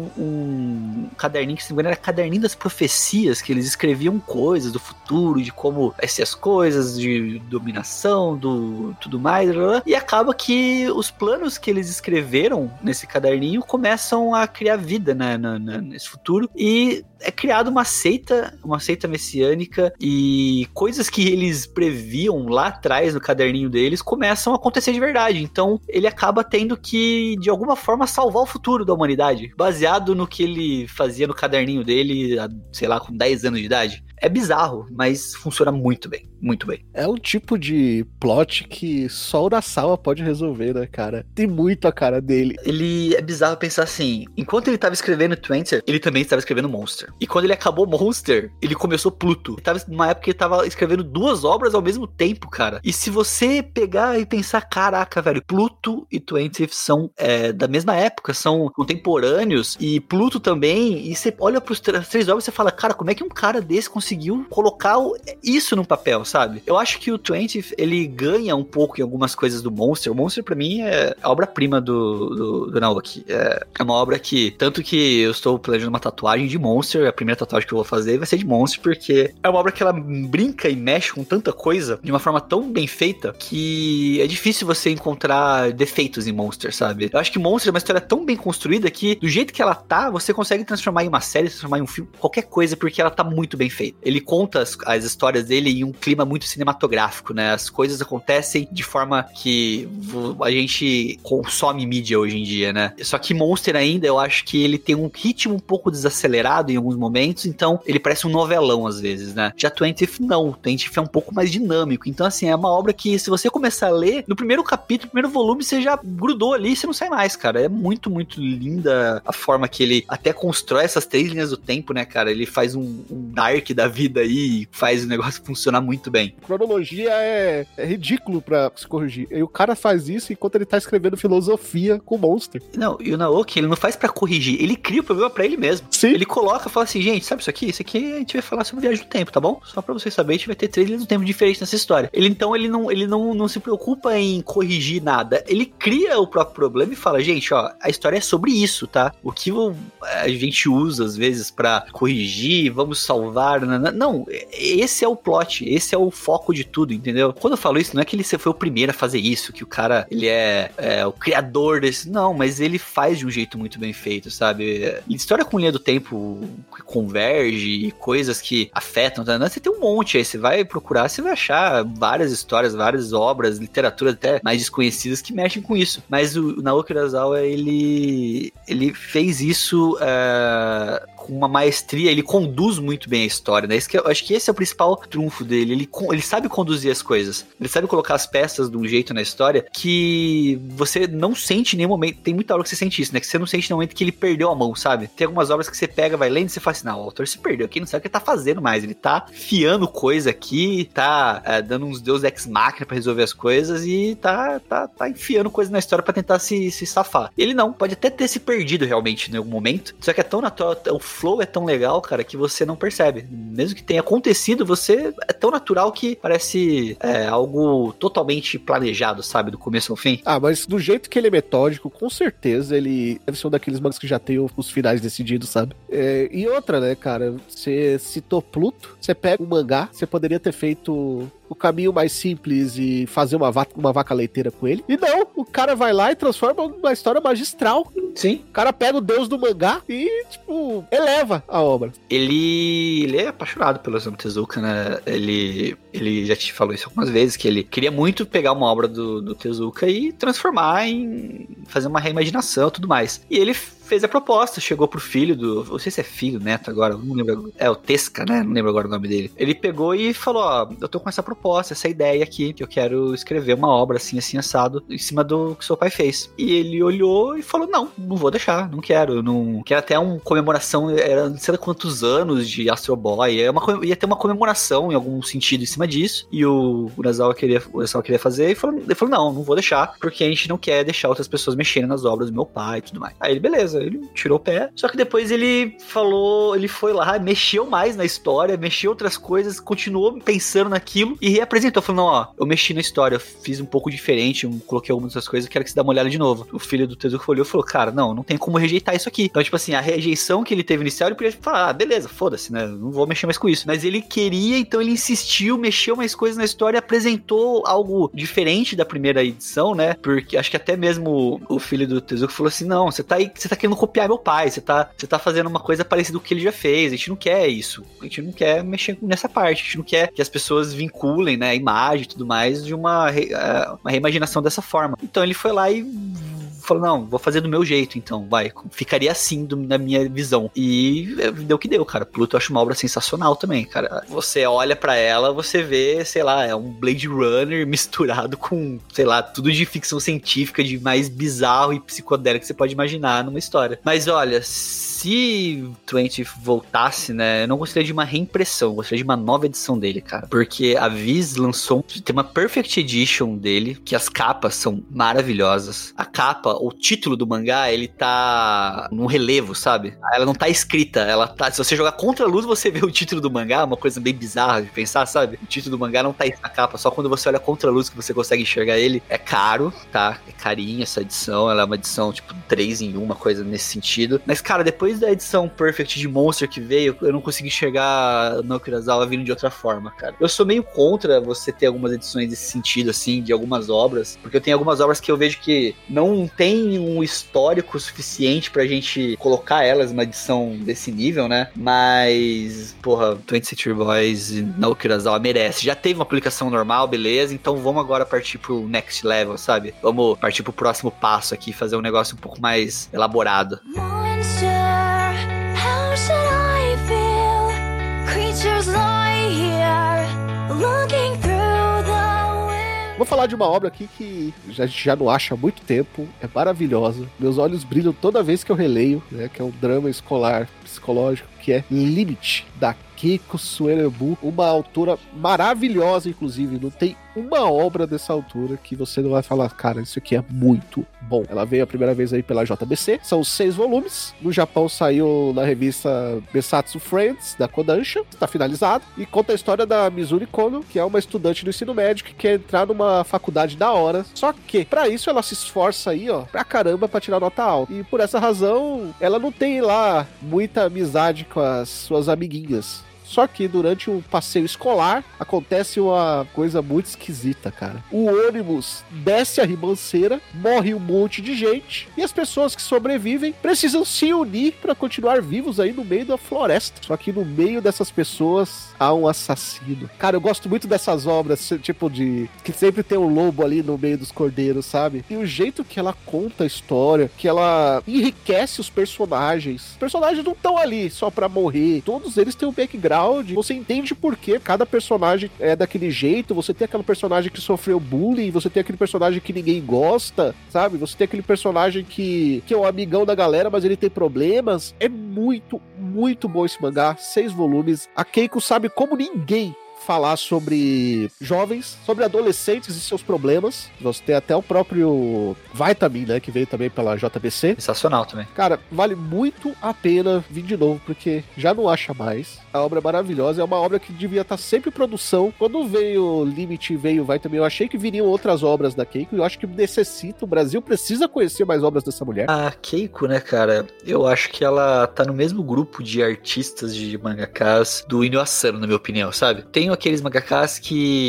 um caderninho, que se não me engano era caderninho das profecias, que eles escreviam coisas do futuro, de como vai ser as coisas, de dominação, tudo mais, e acaba que os planos que eles escreveram nesse caderninho começam a criar vida, né, nesse futuro, e é criada uma seita messiânica, e coisas que eles previam lá atrás no caderninho deles começam a acontecer de verdade. Então ele acaba tendo que, de alguma forma, salvar o futuro da humanidade, baseado no que ele fazia no caderninho dele, sei lá, com 10 anos de idade. É bizarro, mas funciona muito bem, muito bem. É um tipo de plot que só o Urasawa pode resolver, né, cara? Tem muito a cara dele. Ele é bizarro pensar assim, enquanto ele tava escrevendo Twenty, ele também estava escrevendo Monster. E quando ele acabou Monster, ele começou Pluto. Ele tava numa época que ele tava escrevendo 2 obras ao mesmo tempo, cara. E se você pegar e pensar, caraca, velho, Pluto e Twenty são da mesma época, são contemporâneos, e Pluto também, e você olha pros 3 obras e você fala, cara, como é que um cara desse conseguiu colocar isso no papel, sabe? Eu acho que o 20, ele ganha um pouco em algumas coisas do Monster. O Monster, pra mim, é a obra-prima do Naoki. É uma obra que, tanto que eu estou planejando uma tatuagem de Monster, a primeira tatuagem que eu vou fazer vai ser de Monster, porque é uma obra que ela brinca e mexe com tanta coisa de uma forma tão bem feita que é difícil você encontrar defeitos em Monster, sabe? Eu acho que Monster é uma história tão bem construída que, do jeito que ela tá, você consegue transformar em uma série, transformar em um filme, qualquer coisa, porque ela tá muito bem feita. Ele conta as histórias dele em um clima muito cinematográfico, né? As coisas acontecem de forma que a gente consome mídia hoje em dia, né? Só que Monster ainda, eu acho que ele tem um ritmo um pouco desacelerado em alguns momentos, então ele parece um novelão às vezes, né? Já 20 não, 20 é um pouco mais dinâmico, então assim, é uma obra que se você começar a ler, no primeiro capítulo, no primeiro volume, você já grudou ali e você não sai mais, cara. É muito, muito linda a forma que ele até constrói essas 3 linhas do tempo, né, cara? Ele faz um Dark da vida aí e faz o negócio funcionar muito bem. A cronologia é ridículo pra se corrigir. E o cara faz isso enquanto ele tá escrevendo filosofia com o Monster. Não, e o Naoki, ele não faz pra corrigir, ele cria o problema pra ele mesmo. Sim. Ele coloca, fala assim, gente, sabe isso aqui? Isso aqui a gente vai falar sobre viagem do tempo, tá bom? Só pra vocês saberem, a gente vai ter 3 linhas do tempo diferentes nessa história. Ele não se preocupa em corrigir nada. Ele cria o próprio problema e fala, gente, ó, a história é sobre isso, tá? O que a gente usa, às vezes, pra corrigir, vamos salvar, não, esse é o plot, esse é o foco de tudo, entendeu? Quando eu falo isso, não é que ele foi o primeiro a fazer isso, que o cara, ele é o criador desse, não, mas ele faz de um jeito muito bem feito, sabe? História com linha do tempo que converge, coisas que afetam, você tem um monte aí, você vai procurar, você vai achar várias histórias, várias obras, literatura até mais desconhecidas que mexem com isso, mas o Naoki Urasawa, ele fez isso com uma maestria, ele conduz muito bem a história, né? Eu acho que esse é o principal trunfo dele, ele sabe conduzir as coisas, ele sabe colocar as peças de um jeito na história que você não sente em nenhum momento, tem muita obra que você sente isso, né? Que você não sente em nenhum momento que ele perdeu a mão, sabe? Tem algumas obras que você pega, vai lendo e você fala assim, não, o autor se perdeu aqui, não sabe o que ele tá fazendo mais, ele tá fiando coisa aqui, tá dando uns deus ex machina pra resolver as coisas e tá enfiando coisa na história pra tentar se safar. Ele não, pode até ter se perdido realmente em algum momento, só que é tão natural, o flow é tão legal, cara, que você não percebe. Mesmo que tenha acontecido, você é tão natural que parece algo totalmente planejado, sabe? Do começo ao fim. Ah, mas do jeito que ele é metódico, com certeza ele deve ser um daqueles mangas que já tem os finais decididos, sabe? E outra, né, cara? Você citou Pluto, você pega um mangá, você poderia ter feito o caminho mais simples e fazer uma vaca leiteira com ele. E não, o cara vai lá e transforma uma história magistral. Sim. O cara pega o deus do mangá e, tipo, eleva a obra. Ele é apaixonado pelo Osamu Tezuka, né? Ele já te falou isso algumas vezes, que ele queria muito pegar uma obra do Tezuka e transformar em fazer uma reimaginação e tudo mais. E ele fez a proposta, chegou pro filho não sei se é filho, neto agora, não lembro, o Tesca, né, não lembro agora o nome dele. Ele pegou e falou, ó, eu tô com essa proposta, essa ideia aqui, que eu quero escrever uma obra assim, assado, em cima do que seu pai fez. E ele olhou e falou, não vou deixar, não quero até uma comemoração, era não sei quantos anos de Astro Boy, ia ter uma comemoração em algum sentido em cima disso, e o Urasawa queria fazer, e ele falou, não vou deixar, porque a gente não quer deixar outras pessoas mexerem nas obras do meu pai e tudo mais. Aí ele, beleza, ele tirou o pé, só que depois ele foi lá, mexeu mais na história, mexeu outras coisas, continuou pensando naquilo e reapresentou, falou, não, ó, eu mexi na história, eu fiz um pouco diferente, eu coloquei algumas outras coisas, quero que você dê uma olhada de novo. O filho do Tezuka olhou e falou, cara, não tem como rejeitar isso aqui. Então, tipo assim, a rejeição que ele teve inicial, ele podia falar, beleza, foda-se, né, não vou mexer mais com isso. Mas ele queria, então ele insistiu, mexeu mais coisas na história, apresentou algo diferente da primeira edição, né, porque acho que até mesmo o filho do Tezuka falou assim, não, você tá querendo copiar meu pai, você tá fazendo uma coisa parecida com o que ele já fez, a gente não quer isso, a gente não quer mexer nessa parte, a gente não quer que as pessoas vinculem, né, a imagem e tudo mais de uma reimaginação dessa forma. Então ele foi lá e falou, não, vou fazer do meu jeito, então, ficaria assim na minha visão. E deu o que deu, cara. Pluto eu acho uma obra sensacional também, cara. Você olha pra ela, você vê, sei lá, é um Blade Runner misturado com, sei lá, tudo de ficção científica, de mais bizarro e psicodélico que você pode imaginar numa história. Mas olha, se Twenty voltasse, né, eu não gostaria de uma reimpressão, eu gostaria de uma nova edição dele, cara. Porque a Viz lançou, tem uma Perfect Edition dele, que as capas são maravilhosas. A capa, o título do mangá, ele tá num relevo, sabe? Ela não tá escrita, ela tá... Se você jogar contra a luz, você vê o título do mangá, uma coisa bem bizarra de pensar, sabe? O título do mangá não tá na capa, só quando você olha contra a luz que você consegue enxergar ele. É caro, tá? É carinha essa edição, ela é uma edição, tipo, 3 em 1, uma coisa nesse sentido. Mas, cara, depois da edição Perfect de Monster que veio, eu não consegui enxergar no Urasawa vindo de outra forma, cara. Eu sou meio contra você ter algumas edições desse sentido, assim, de algumas obras, porque eu tenho algumas obras que eu vejo que não tem um histórico suficiente pra gente colocar elas numa edição desse nível, né? Mas, porra, 20th Century Boys e Naoki Urasawa merece. Já teve uma publicação normal, beleza, então vamos agora partir pro next level, sabe? Vamos partir pro próximo passo aqui, fazer um negócio um pouco mais elaborado. Monster, how should I feel? Creatures lie here, looking through the wind. Vou falar de uma obra aqui que a gente já não acha há muito tempo, é maravilhosa. Meus olhos brilham toda vez que eu releio, né? Que é um drama escolar psicológico, que é Limit, da Keiko Suenebu, uma autora maravilhosa, inclusive. Não tem uma obra dessa autora que você não vai falar, cara, isso aqui é muito bom. Ela veio a primeira vez aí pela JBC, são 6 volumes. No Japão saiu na revista Besatsu Friends, da Kodansha, está finalizado, e conta a história da Mizuri Kono, que é uma estudante do ensino médio que quer entrar numa faculdade da hora, só que, pra isso, ela se esforça aí, ó, pra caramba pra tirar nota alta. E por essa razão, ela não tem lá muita amizade com as suas amiguinhas. Só que durante um passeio escolar acontece uma coisa muito esquisita, cara. O ônibus desce a ribanceira, morre um monte de gente e as pessoas que sobrevivem precisam se unir para continuar vivos aí no meio da floresta. Só que no meio dessas pessoas há um assassino. Cara, eu gosto muito dessas obras, tipo de... que sempre tem um lobo ali no meio dos cordeiros, sabe? E o jeito que ela conta a história, que ela enriquece os personagens. Os personagens não estão ali só pra morrer. Todos eles têm um background. Você entende por que cada personagem é daquele jeito. Você tem aquele personagem que sofreu bullying, você tem aquele personagem que ninguém gosta, sabe? Você tem aquele personagem que é o amigão da galera, mas ele tem problemas. É muito, muito bom esse mangá. 6 volumes. A Keiko sabe como ninguém falar sobre jovens, sobre adolescentes e seus problemas. Você tem até o próprio Vitamin, né, que veio também pela JBC. Sensacional também. Cara, vale muito a pena vir de novo, porque já não acha mais. A obra é maravilhosa, é uma obra que devia estar sempre em produção. Quando veio Limit e veio Vitamin, eu achei que viriam outras obras da Keiko, e eu acho que necessita, o Brasil precisa conhecer mais obras dessa mulher. A Keiko, né, cara, eu acho que ela tá no mesmo grupo de artistas, de mangakas do Inio Asano, na minha opinião, sabe? Tenho aqueles mangakas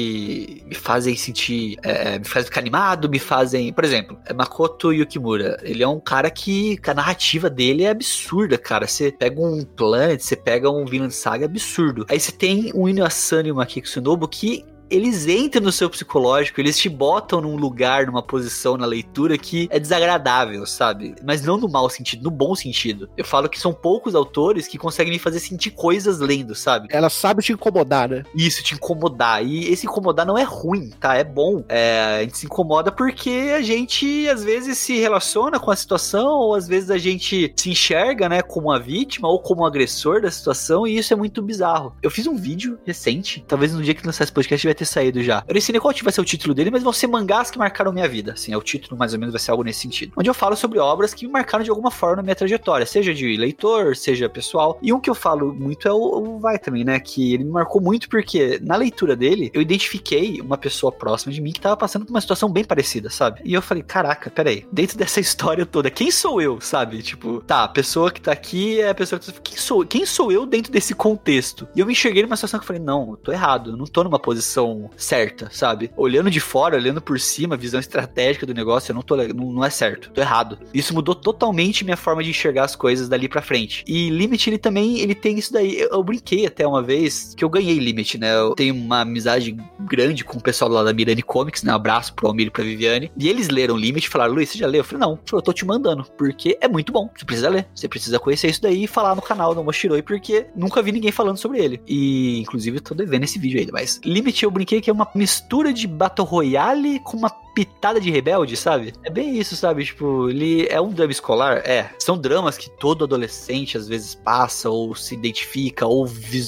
que me fazem sentir, me fazem ficar animado, me fazem... Por exemplo, Makoto Yukimura, ele é um cara que a narrativa dele é absurda, cara. Você pega um Planet, você pega um Vinland Saga, é absurdo. Aí você tem um Inio Asano e uma Keiko Tsunobu que eles entram no seu psicológico, eles te botam num lugar, numa posição na leitura que é desagradável, sabe? Mas não no mau sentido, no bom sentido. Eu falo que são poucos autores que conseguem me fazer sentir coisas lendo, sabe? Ela sabe te incomodar, né? Isso, te incomodar. E esse incomodar não é ruim, tá? É bom. A gente se incomoda porque a gente, às vezes, se relaciona com a situação, ou às vezes a gente se enxerga, né, como a vítima ou como o agressor da situação, e isso é muito bizarro. Eu fiz um vídeo recente, talvez no dia que lançar esse podcast vai ter saído já. Eu nem sei nem qual vai ser o título dele, mas vão ser mangás que marcaram minha vida. Assim, o título mais ou menos vai ser algo nesse sentido. Onde eu falo sobre obras que me marcaram de alguma forma na minha trajetória, seja de leitor, seja pessoal. E um que eu falo muito é o Vitamin, né? Que ele me marcou muito porque na leitura dele, eu identifiquei uma pessoa próxima de mim que tava passando por uma situação bem parecida, sabe? E eu falei, caraca, peraí, dentro dessa história toda, quem sou eu, sabe? Tipo, tá, a pessoa que tá aqui é a pessoa que tá... Quem sou eu dentro desse contexto? E eu me enxerguei numa situação que eu falei, não, eu tô errado, eu não tô numa posição certa, sabe? Olhando de fora, olhando por cima, a visão estratégica do negócio, eu não é certo, tô errado. Isso mudou totalmente minha forma de enxergar as coisas dali pra frente. E Limit, ele tem isso daí. Eu brinquei até uma vez que eu ganhei Limit, né? Eu tenho uma amizade grande com o pessoal lá da Mirani Comics, né? Um abraço pro Almir e pra Viviane. E eles leram Limit e falaram, Luiz, você já leu? Eu falei, não. Eu tô te mandando, porque é muito bom. Você precisa ler. Você precisa conhecer isso daí e falar no canal do Moshiroi, porque nunca vi ninguém falando sobre ele. E, inclusive, eu tô devendo esse vídeo ainda, mas Limit eu brinquei que é uma mistura de Battle Royale com uma pitada de Rebelde, sabe? É bem isso, sabe? Tipo, ele é um drama escolar? São dramas que todo adolescente às vezes passa, ou se identifica, ou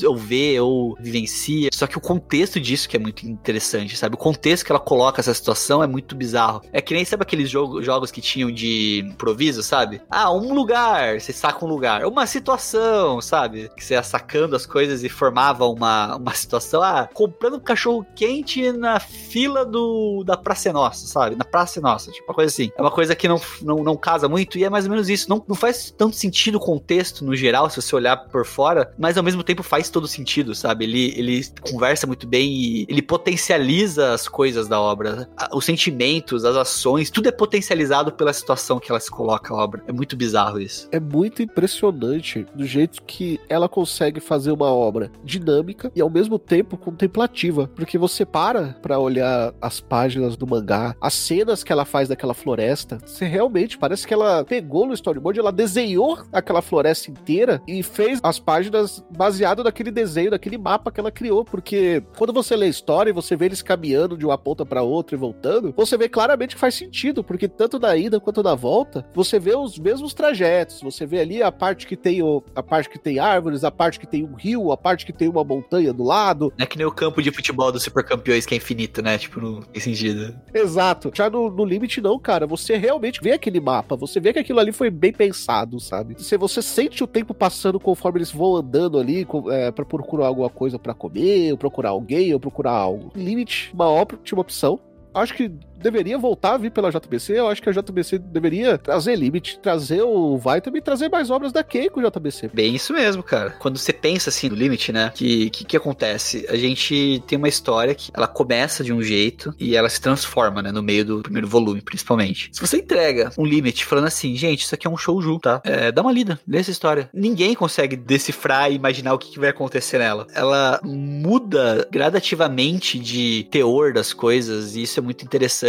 vê, ou vivencia. Só que o contexto disso que é muito interessante, sabe? O contexto que ela coloca essa situação é muito bizarro. É que nem, sabe aqueles jogos que tinham de improviso, sabe? Um lugar, você saca um lugar. Uma situação, sabe? Que você ia sacando as coisas e formava uma situação. Comprando um cachorro quente na fila da Praça Nossa, sabe? Na Praça Nossa, tipo, uma coisa assim. É uma coisa que não casa muito e é mais ou menos isso. Não faz tanto sentido o contexto no geral, se você olhar por fora, mas ao mesmo tempo faz todo sentido, sabe? Ele conversa muito bem e ele potencializa as coisas da obra. Os sentimentos, as ações, tudo é potencializado pela situação que ela se coloca a obra. É muito bizarro isso. É muito impressionante do jeito que ela consegue fazer uma obra dinâmica e ao mesmo tempo contemplativa, porque você pra olhar as páginas do mangá, as cenas que ela faz daquela floresta, você realmente parece que ela pegou no storyboard, ela desenhou aquela floresta inteira e fez as páginas baseado naquele desenho, naquele mapa que ela criou, porque quando você lê a história e você vê eles caminhando de uma ponta pra outra e voltando, você vê claramente que faz sentido, porque tanto na ida quanto na volta, você vê os mesmos trajetos, você vê ali a parte que tem árvores, a parte que tem um rio, a parte que tem uma montanha do lado. Não é que nem o campo de futebol dos Super Campeões que é infinito, né? Tipo, não tem sentido. Exato. Já no Limit não, cara. Você realmente vê aquele mapa, você vê que aquilo ali foi bem pensado, sabe? Você sente o tempo passando conforme eles vão andando ali pra procurar alguma coisa pra comer, ou procurar alguém, ou procurar algo. Limit, uma ótima opção. Acho que deveria voltar a vir pela JBC. Eu acho que a JBC deveria trazer Limit, trazer o Vitamin e trazer mais obras da Keiko JBC. Bem isso mesmo, cara. Quando você pensa assim no Limit, né? Que acontece? A gente tem uma história que ela começa de um jeito e ela se transforma, né? No meio do primeiro volume, principalmente. Se você entrega um Limit falando assim, gente, isso aqui é um shoujo, tá? Dá uma lida, lê essa história. Ninguém consegue decifrar e imaginar o que vai acontecer nela. Ela muda gradativamente de teor das coisas e isso é muito interessante.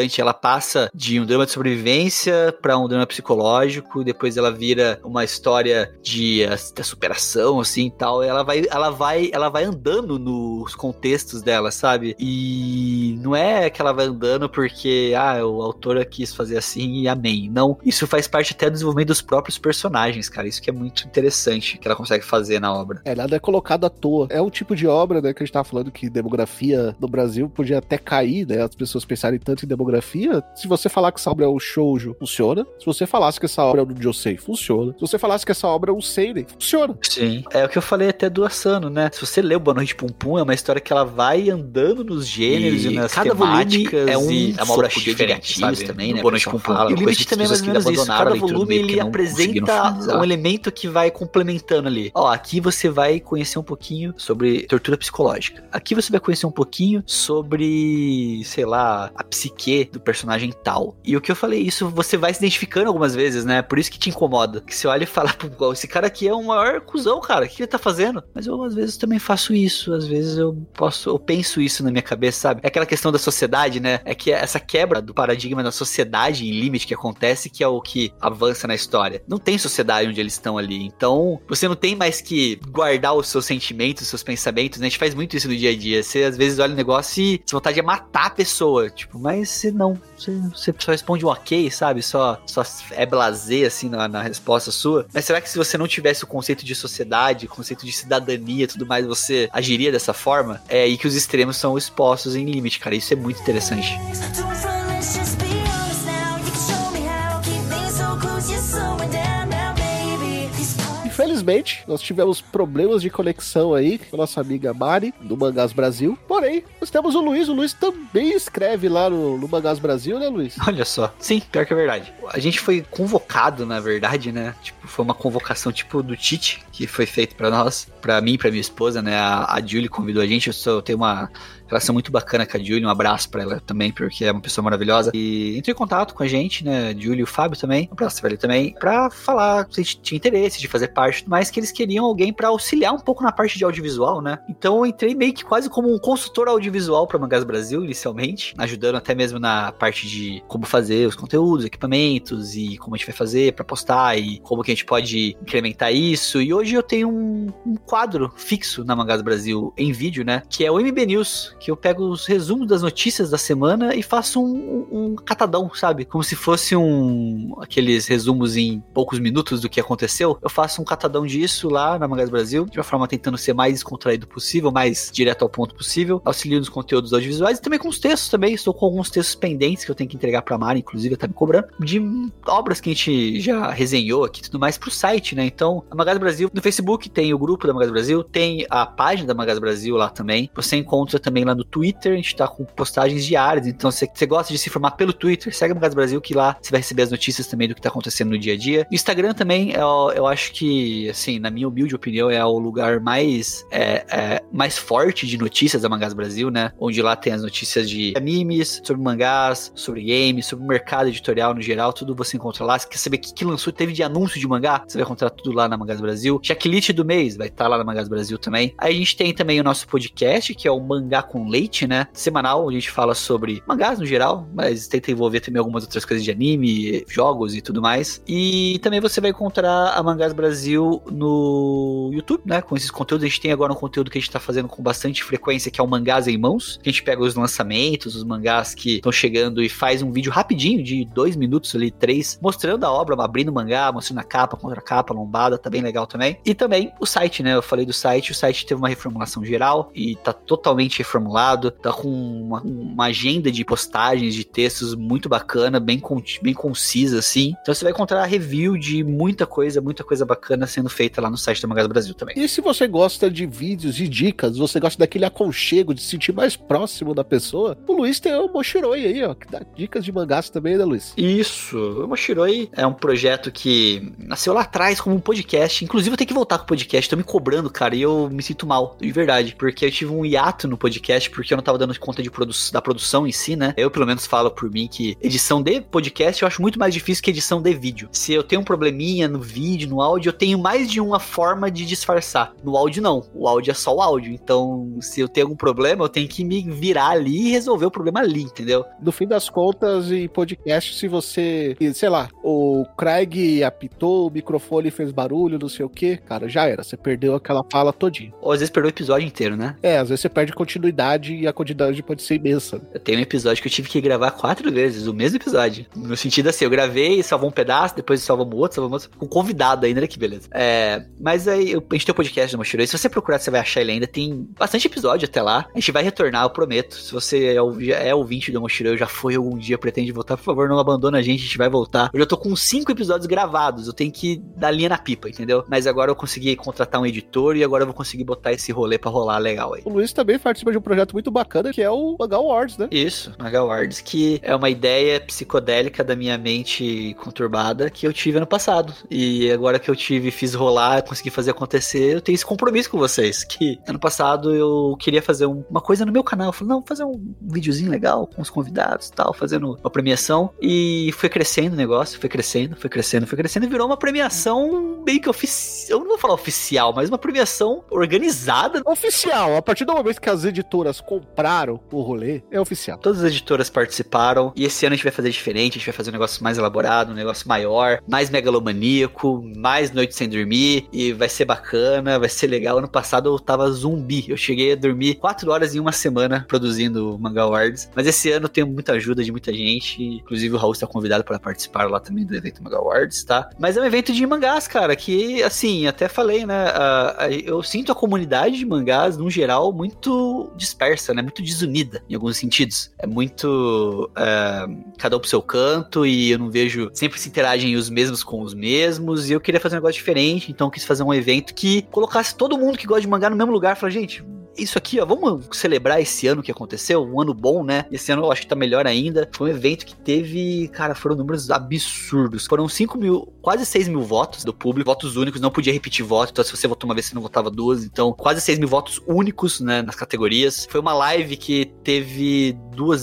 bastante. Ela passa de um drama de sobrevivência pra um drama psicológico, depois ela vira uma história da superação, assim, e tal. Ela vai andando nos contextos dela, sabe? E não é que ela vai andando porque, o autor quis fazer assim e amém. Não, isso faz parte até do desenvolvimento dos próprios personagens, cara. Isso que é muito interessante que ela consegue fazer na obra. Nada é colocado à toa. É um tipo de obra, né, que a gente tava falando que demografia no Brasil podia até cair, né, as pessoas pensarem tanto em demografia. Se você falar que essa obra é um shoujo, funciona. Se você falasse que essa obra é um josei, funciona. Se você falasse que essa obra é um seinen, funciona. Sim. É o que eu falei até do Asano, né? Se você lê o Boa Noite Pum Pum, é uma história que ela vai andando nos gêneros e nas cada temáticas. É uma obra cheia de gatilhos também, né? Boa Noite Pum Pum. E o Limite também é mais ou menos isso. Cada volume ele apresenta um elemento que vai complementando ali. Aqui você vai conhecer um pouquinho sobre tortura psicológica. Aqui você vai conhecer um pouquinho sobre, sei lá, a psique do personagem tal. E o que eu falei, isso você vai se identificando algumas vezes, né? Por isso que te incomoda. Que você olha e fala, pô, esse cara aqui é um maior cuzão, cara. O que ele tá fazendo? Mas eu, às vezes, também faço isso. Às vezes eu penso isso na minha cabeça, sabe? É aquela questão da sociedade, né? É que essa quebra do paradigma da sociedade em Limite que acontece, que é o que avança na história. Não tem sociedade onde eles estão ali. Então, você não tem mais que guardar os seus sentimentos, os seus pensamentos, né? A gente faz muito isso no dia a dia. Você, às vezes, olha o negócio e tem vontade de matar a pessoa. Tipo, mas você não. Você só responde um ok, sabe? Só é blasé, assim, na resposta sua. Mas será que se você não tivesse o conceito de sociedade, o conceito de cidadania e tudo mais, você agiria dessa forma? É aí que os extremos são expostos em Limite, cara. Isso é muito interessante. Infelizmente, nós tivemos problemas de conexão aí com a nossa amiga Mari, do Mangás Brasil. Porém, nós temos o Luiz. O Luiz também escreve lá no Mangás Brasil, né, Luiz? Olha só. Sim, pior que é verdade. A gente foi convocado, na verdade, né? Tipo, foi uma convocação tipo do Tite, que foi feito pra nós, pra mim e pra minha esposa, né? A Julie convidou a gente. Eu tenho uma relação muito bacana com a Julie, um abraço pra ela também, porque é uma pessoa maravilhosa. E entrou em contato com a gente, né? A Julie e o Fábio também, um abraço pra ele também, pra falar se a gente tinha interesse de fazer parte, mas que eles queriam alguém pra auxiliar um pouco na parte de audiovisual, né? Então eu entrei meio que quase como um consultor audiovisual pra Mangás Brasil, inicialmente, ajudando até mesmo na parte de como fazer os conteúdos, equipamentos e como a gente vai fazer pra postar e como que a gente pode incrementar isso. E hoje eu tenho um quadro fixo na Mangás Brasil em vídeo, né? Que é o MB News, que eu pego os resumos das notícias da semana e faço um catadão, sabe? Como se fosse aqueles resumos em poucos minutos do que aconteceu. Eu faço um catadão disso lá na Mangás Brasil, de uma forma tentando ser mais descontraído possível, mais direto ao ponto possível, auxilio nos conteúdos audiovisuais e também com os textos também. Estou com alguns textos pendentes que eu tenho que entregar pra Mari, inclusive, ela tá me cobrando, de obras que a gente já resenhou aqui e tudo mais pro site, né? Então, a Mangás Brasil, no Facebook tem o grupo da Mangás Brasil, tem a página da Mangás Brasil lá também. Você encontra também lá no Twitter, a gente tá com postagens diárias, então se você gosta de se informar pelo Twitter, segue a Mangás Brasil, que lá você vai receber as notícias também do que tá acontecendo no dia a dia. O Instagram também, eu acho que, assim, na minha humilde opinião, é o lugar mais forte de notícias da Mangás Brasil, né? Onde lá tem as notícias de animes, sobre mangás, sobre games, sobre o mercado editorial no geral, tudo você encontra lá. Se quer saber o que lançou, teve de anúncio de mangá, você vai encontrar tudo lá na Mangás Brasil. Checklist do mês vai estar lá na Mangás Brasil também. Aí a gente tem também o nosso podcast, que é o Mangá com Leite, né? Semanal, a gente fala sobre mangás no geral, mas tenta envolver também algumas outras coisas de anime, jogos e tudo mais. E também você vai encontrar a Mangás Brasil no YouTube, né? Com esses conteúdos. A gente tem agora um conteúdo que a gente tá fazendo com bastante frequência, que é o Mangás em Mãos. A gente pega os lançamentos, os mangás que estão chegando e faz um vídeo rapidinho, de 2 minutos ali, 3, mostrando a obra, abrindo o mangá, mostrando a capa, contra-capa, lombada, tá bem legal também. E também o site, né? Eu falei do site, o site teve uma reformulação geral e tá totalmente reformulado, tá com uma agenda de postagens, de textos muito bacana, bem concisa, assim. Então você vai encontrar review de muita coisa bacana sendo feita lá no site da Mangás Brasil também. E se você gosta de vídeos e dicas, você gosta daquele aconchego, de se sentir mais próximo da pessoa, o Luiz tem o Moshiroi aí, ó, que dá dicas de mangás também, né, Luiz? Isso, o Moshiroi é um projeto que nasceu lá atrás como um podcast. Inclusive eu tenho que voltar com o podcast, tô me cobrando, cara, e eu me sinto mal, de verdade, porque eu tive um hiato no podcast podcast porque eu não tava dando conta da produção em si, né? Eu, pelo menos, falo por mim que edição de podcast eu acho muito mais difícil que edição de vídeo. Se eu tenho um probleminha no vídeo, no áudio, eu tenho mais de uma forma de disfarçar. No áudio, não. O áudio é só o áudio. Então, se eu tenho algum problema, eu tenho que me virar ali e resolver o problema ali, entendeu? No fim das contas, em podcast, se você, sei lá, o Craig apitou, o microfone fez barulho, não sei o que, cara, já era. Você perdeu aquela fala todinha. Ou às vezes perdeu o episódio inteiro, né? Às vezes você perde continuidade e a continuidade pode ser imensa. Eu tenho um episódio que eu tive que gravar 4 vezes, o mesmo episódio. No sentido assim, eu gravei, salvou um pedaço, depois salvamos outro, com convidado ainda, né? Que beleza. Mas aí, a gente tem o podcast do Mochileiro. Se você procurar, você vai achar ele ainda. Tem bastante episódio até lá. A gente vai retornar, eu prometo. Se você é ouvinte do Mochileiro, já foi algum dia, pretende voltar, por favor, não abandona a gente vai voltar. Eu já tô com 5 episódios gravados, eu tenho que dar linha na pipa, entendeu? Mas agora eu consegui contratar um editor e agora eu vou conseguir botar esse rolê pra rolar legal aí. O Luiz também participa de um projeto muito bacana, que é o Manga Awards, né? Isso, Manga Awards, que é uma ideia psicodélica da minha mente conturbada que eu tive ano passado. E agora que eu fiz rolar, consegui fazer acontecer, eu tenho esse compromisso com vocês, que ano passado eu queria fazer uma coisa no meu canal. Eu falei, não, vou fazer um videozinho legal com os convidados e tal, fazendo uma premiação. E foi crescendo o negócio, foi crescendo e virou uma premiação meio que oficial. Eu não vou falar oficial, mas uma premiação organizada. Oficial, a partir do momento que as editoras compraram o rolê, é oficial. Todas as editoras participaram e esse ano a gente vai fazer diferente, a gente vai fazer um negócio mais elaborado, um negócio maior, mais megalomaníaco, mais noite sem dormir e vai ser bacana, vai ser legal. Ano passado eu tava zumbi, eu cheguei a dormir 4 horas em uma semana produzindo o Manga Awards, mas esse ano tem muita ajuda de muita gente, inclusive o Raul está convidado para participar lá também do evento Manga Awards, tá? Mas é um evento de mangás, cara, que assim, até falei, né, eu sinto a comunidade de mangás, no geral, muito dispersa, né, muito desunida, em alguns sentidos. É muito cada um pro seu canto e eu não vejo, sempre se interagem os mesmos com os mesmos e eu queria fazer um negócio diferente, então eu quis fazer um evento que colocasse todo mundo que gosta de mangá no mesmo lugar, falar, gente, isso aqui, ó, vamos celebrar esse ano que aconteceu, um ano bom, né? Esse ano eu acho que tá melhor ainda. Foi um evento que teve, cara, foram números absurdos. Foram 5 mil, quase 6 mil votos do público, votos únicos, não podia repetir voto, então se você votou uma vez, você não votava duas, então quase 6 mil votos únicos, né, nas categorias. Foi uma live que teve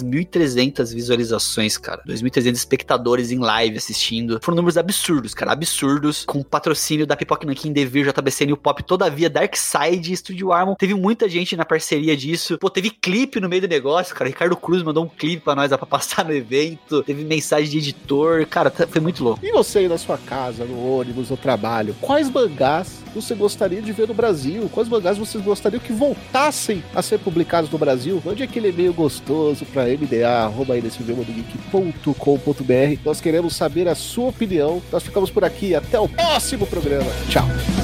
2.300 visualizações, cara, 2.300 espectadores em live assistindo. Foram números absurdos, cara, absurdos, com patrocínio da Pipoca Nankin, Devir, JBC, New Pop, Todavia, Darkside, Studio Armon. Teve muita gente na parceria disso. Pô, teve clipe no meio do negócio, cara. Ricardo Cruz mandou um clipe pra nós, pra passar no evento. Teve mensagem de editor. Cara, foi muito louco. E você aí na sua casa, no ônibus, no trabalho, quais mangás você gostaria de ver no Brasil? Quais mangás vocês gostariam que voltassem a ser publicados no Brasil? Mande aquele e-mail gostoso pra mda@nsvmodogeek.com.br. Nós queremos saber a sua opinião. Nós ficamos por aqui. Até o próximo programa. Tchau.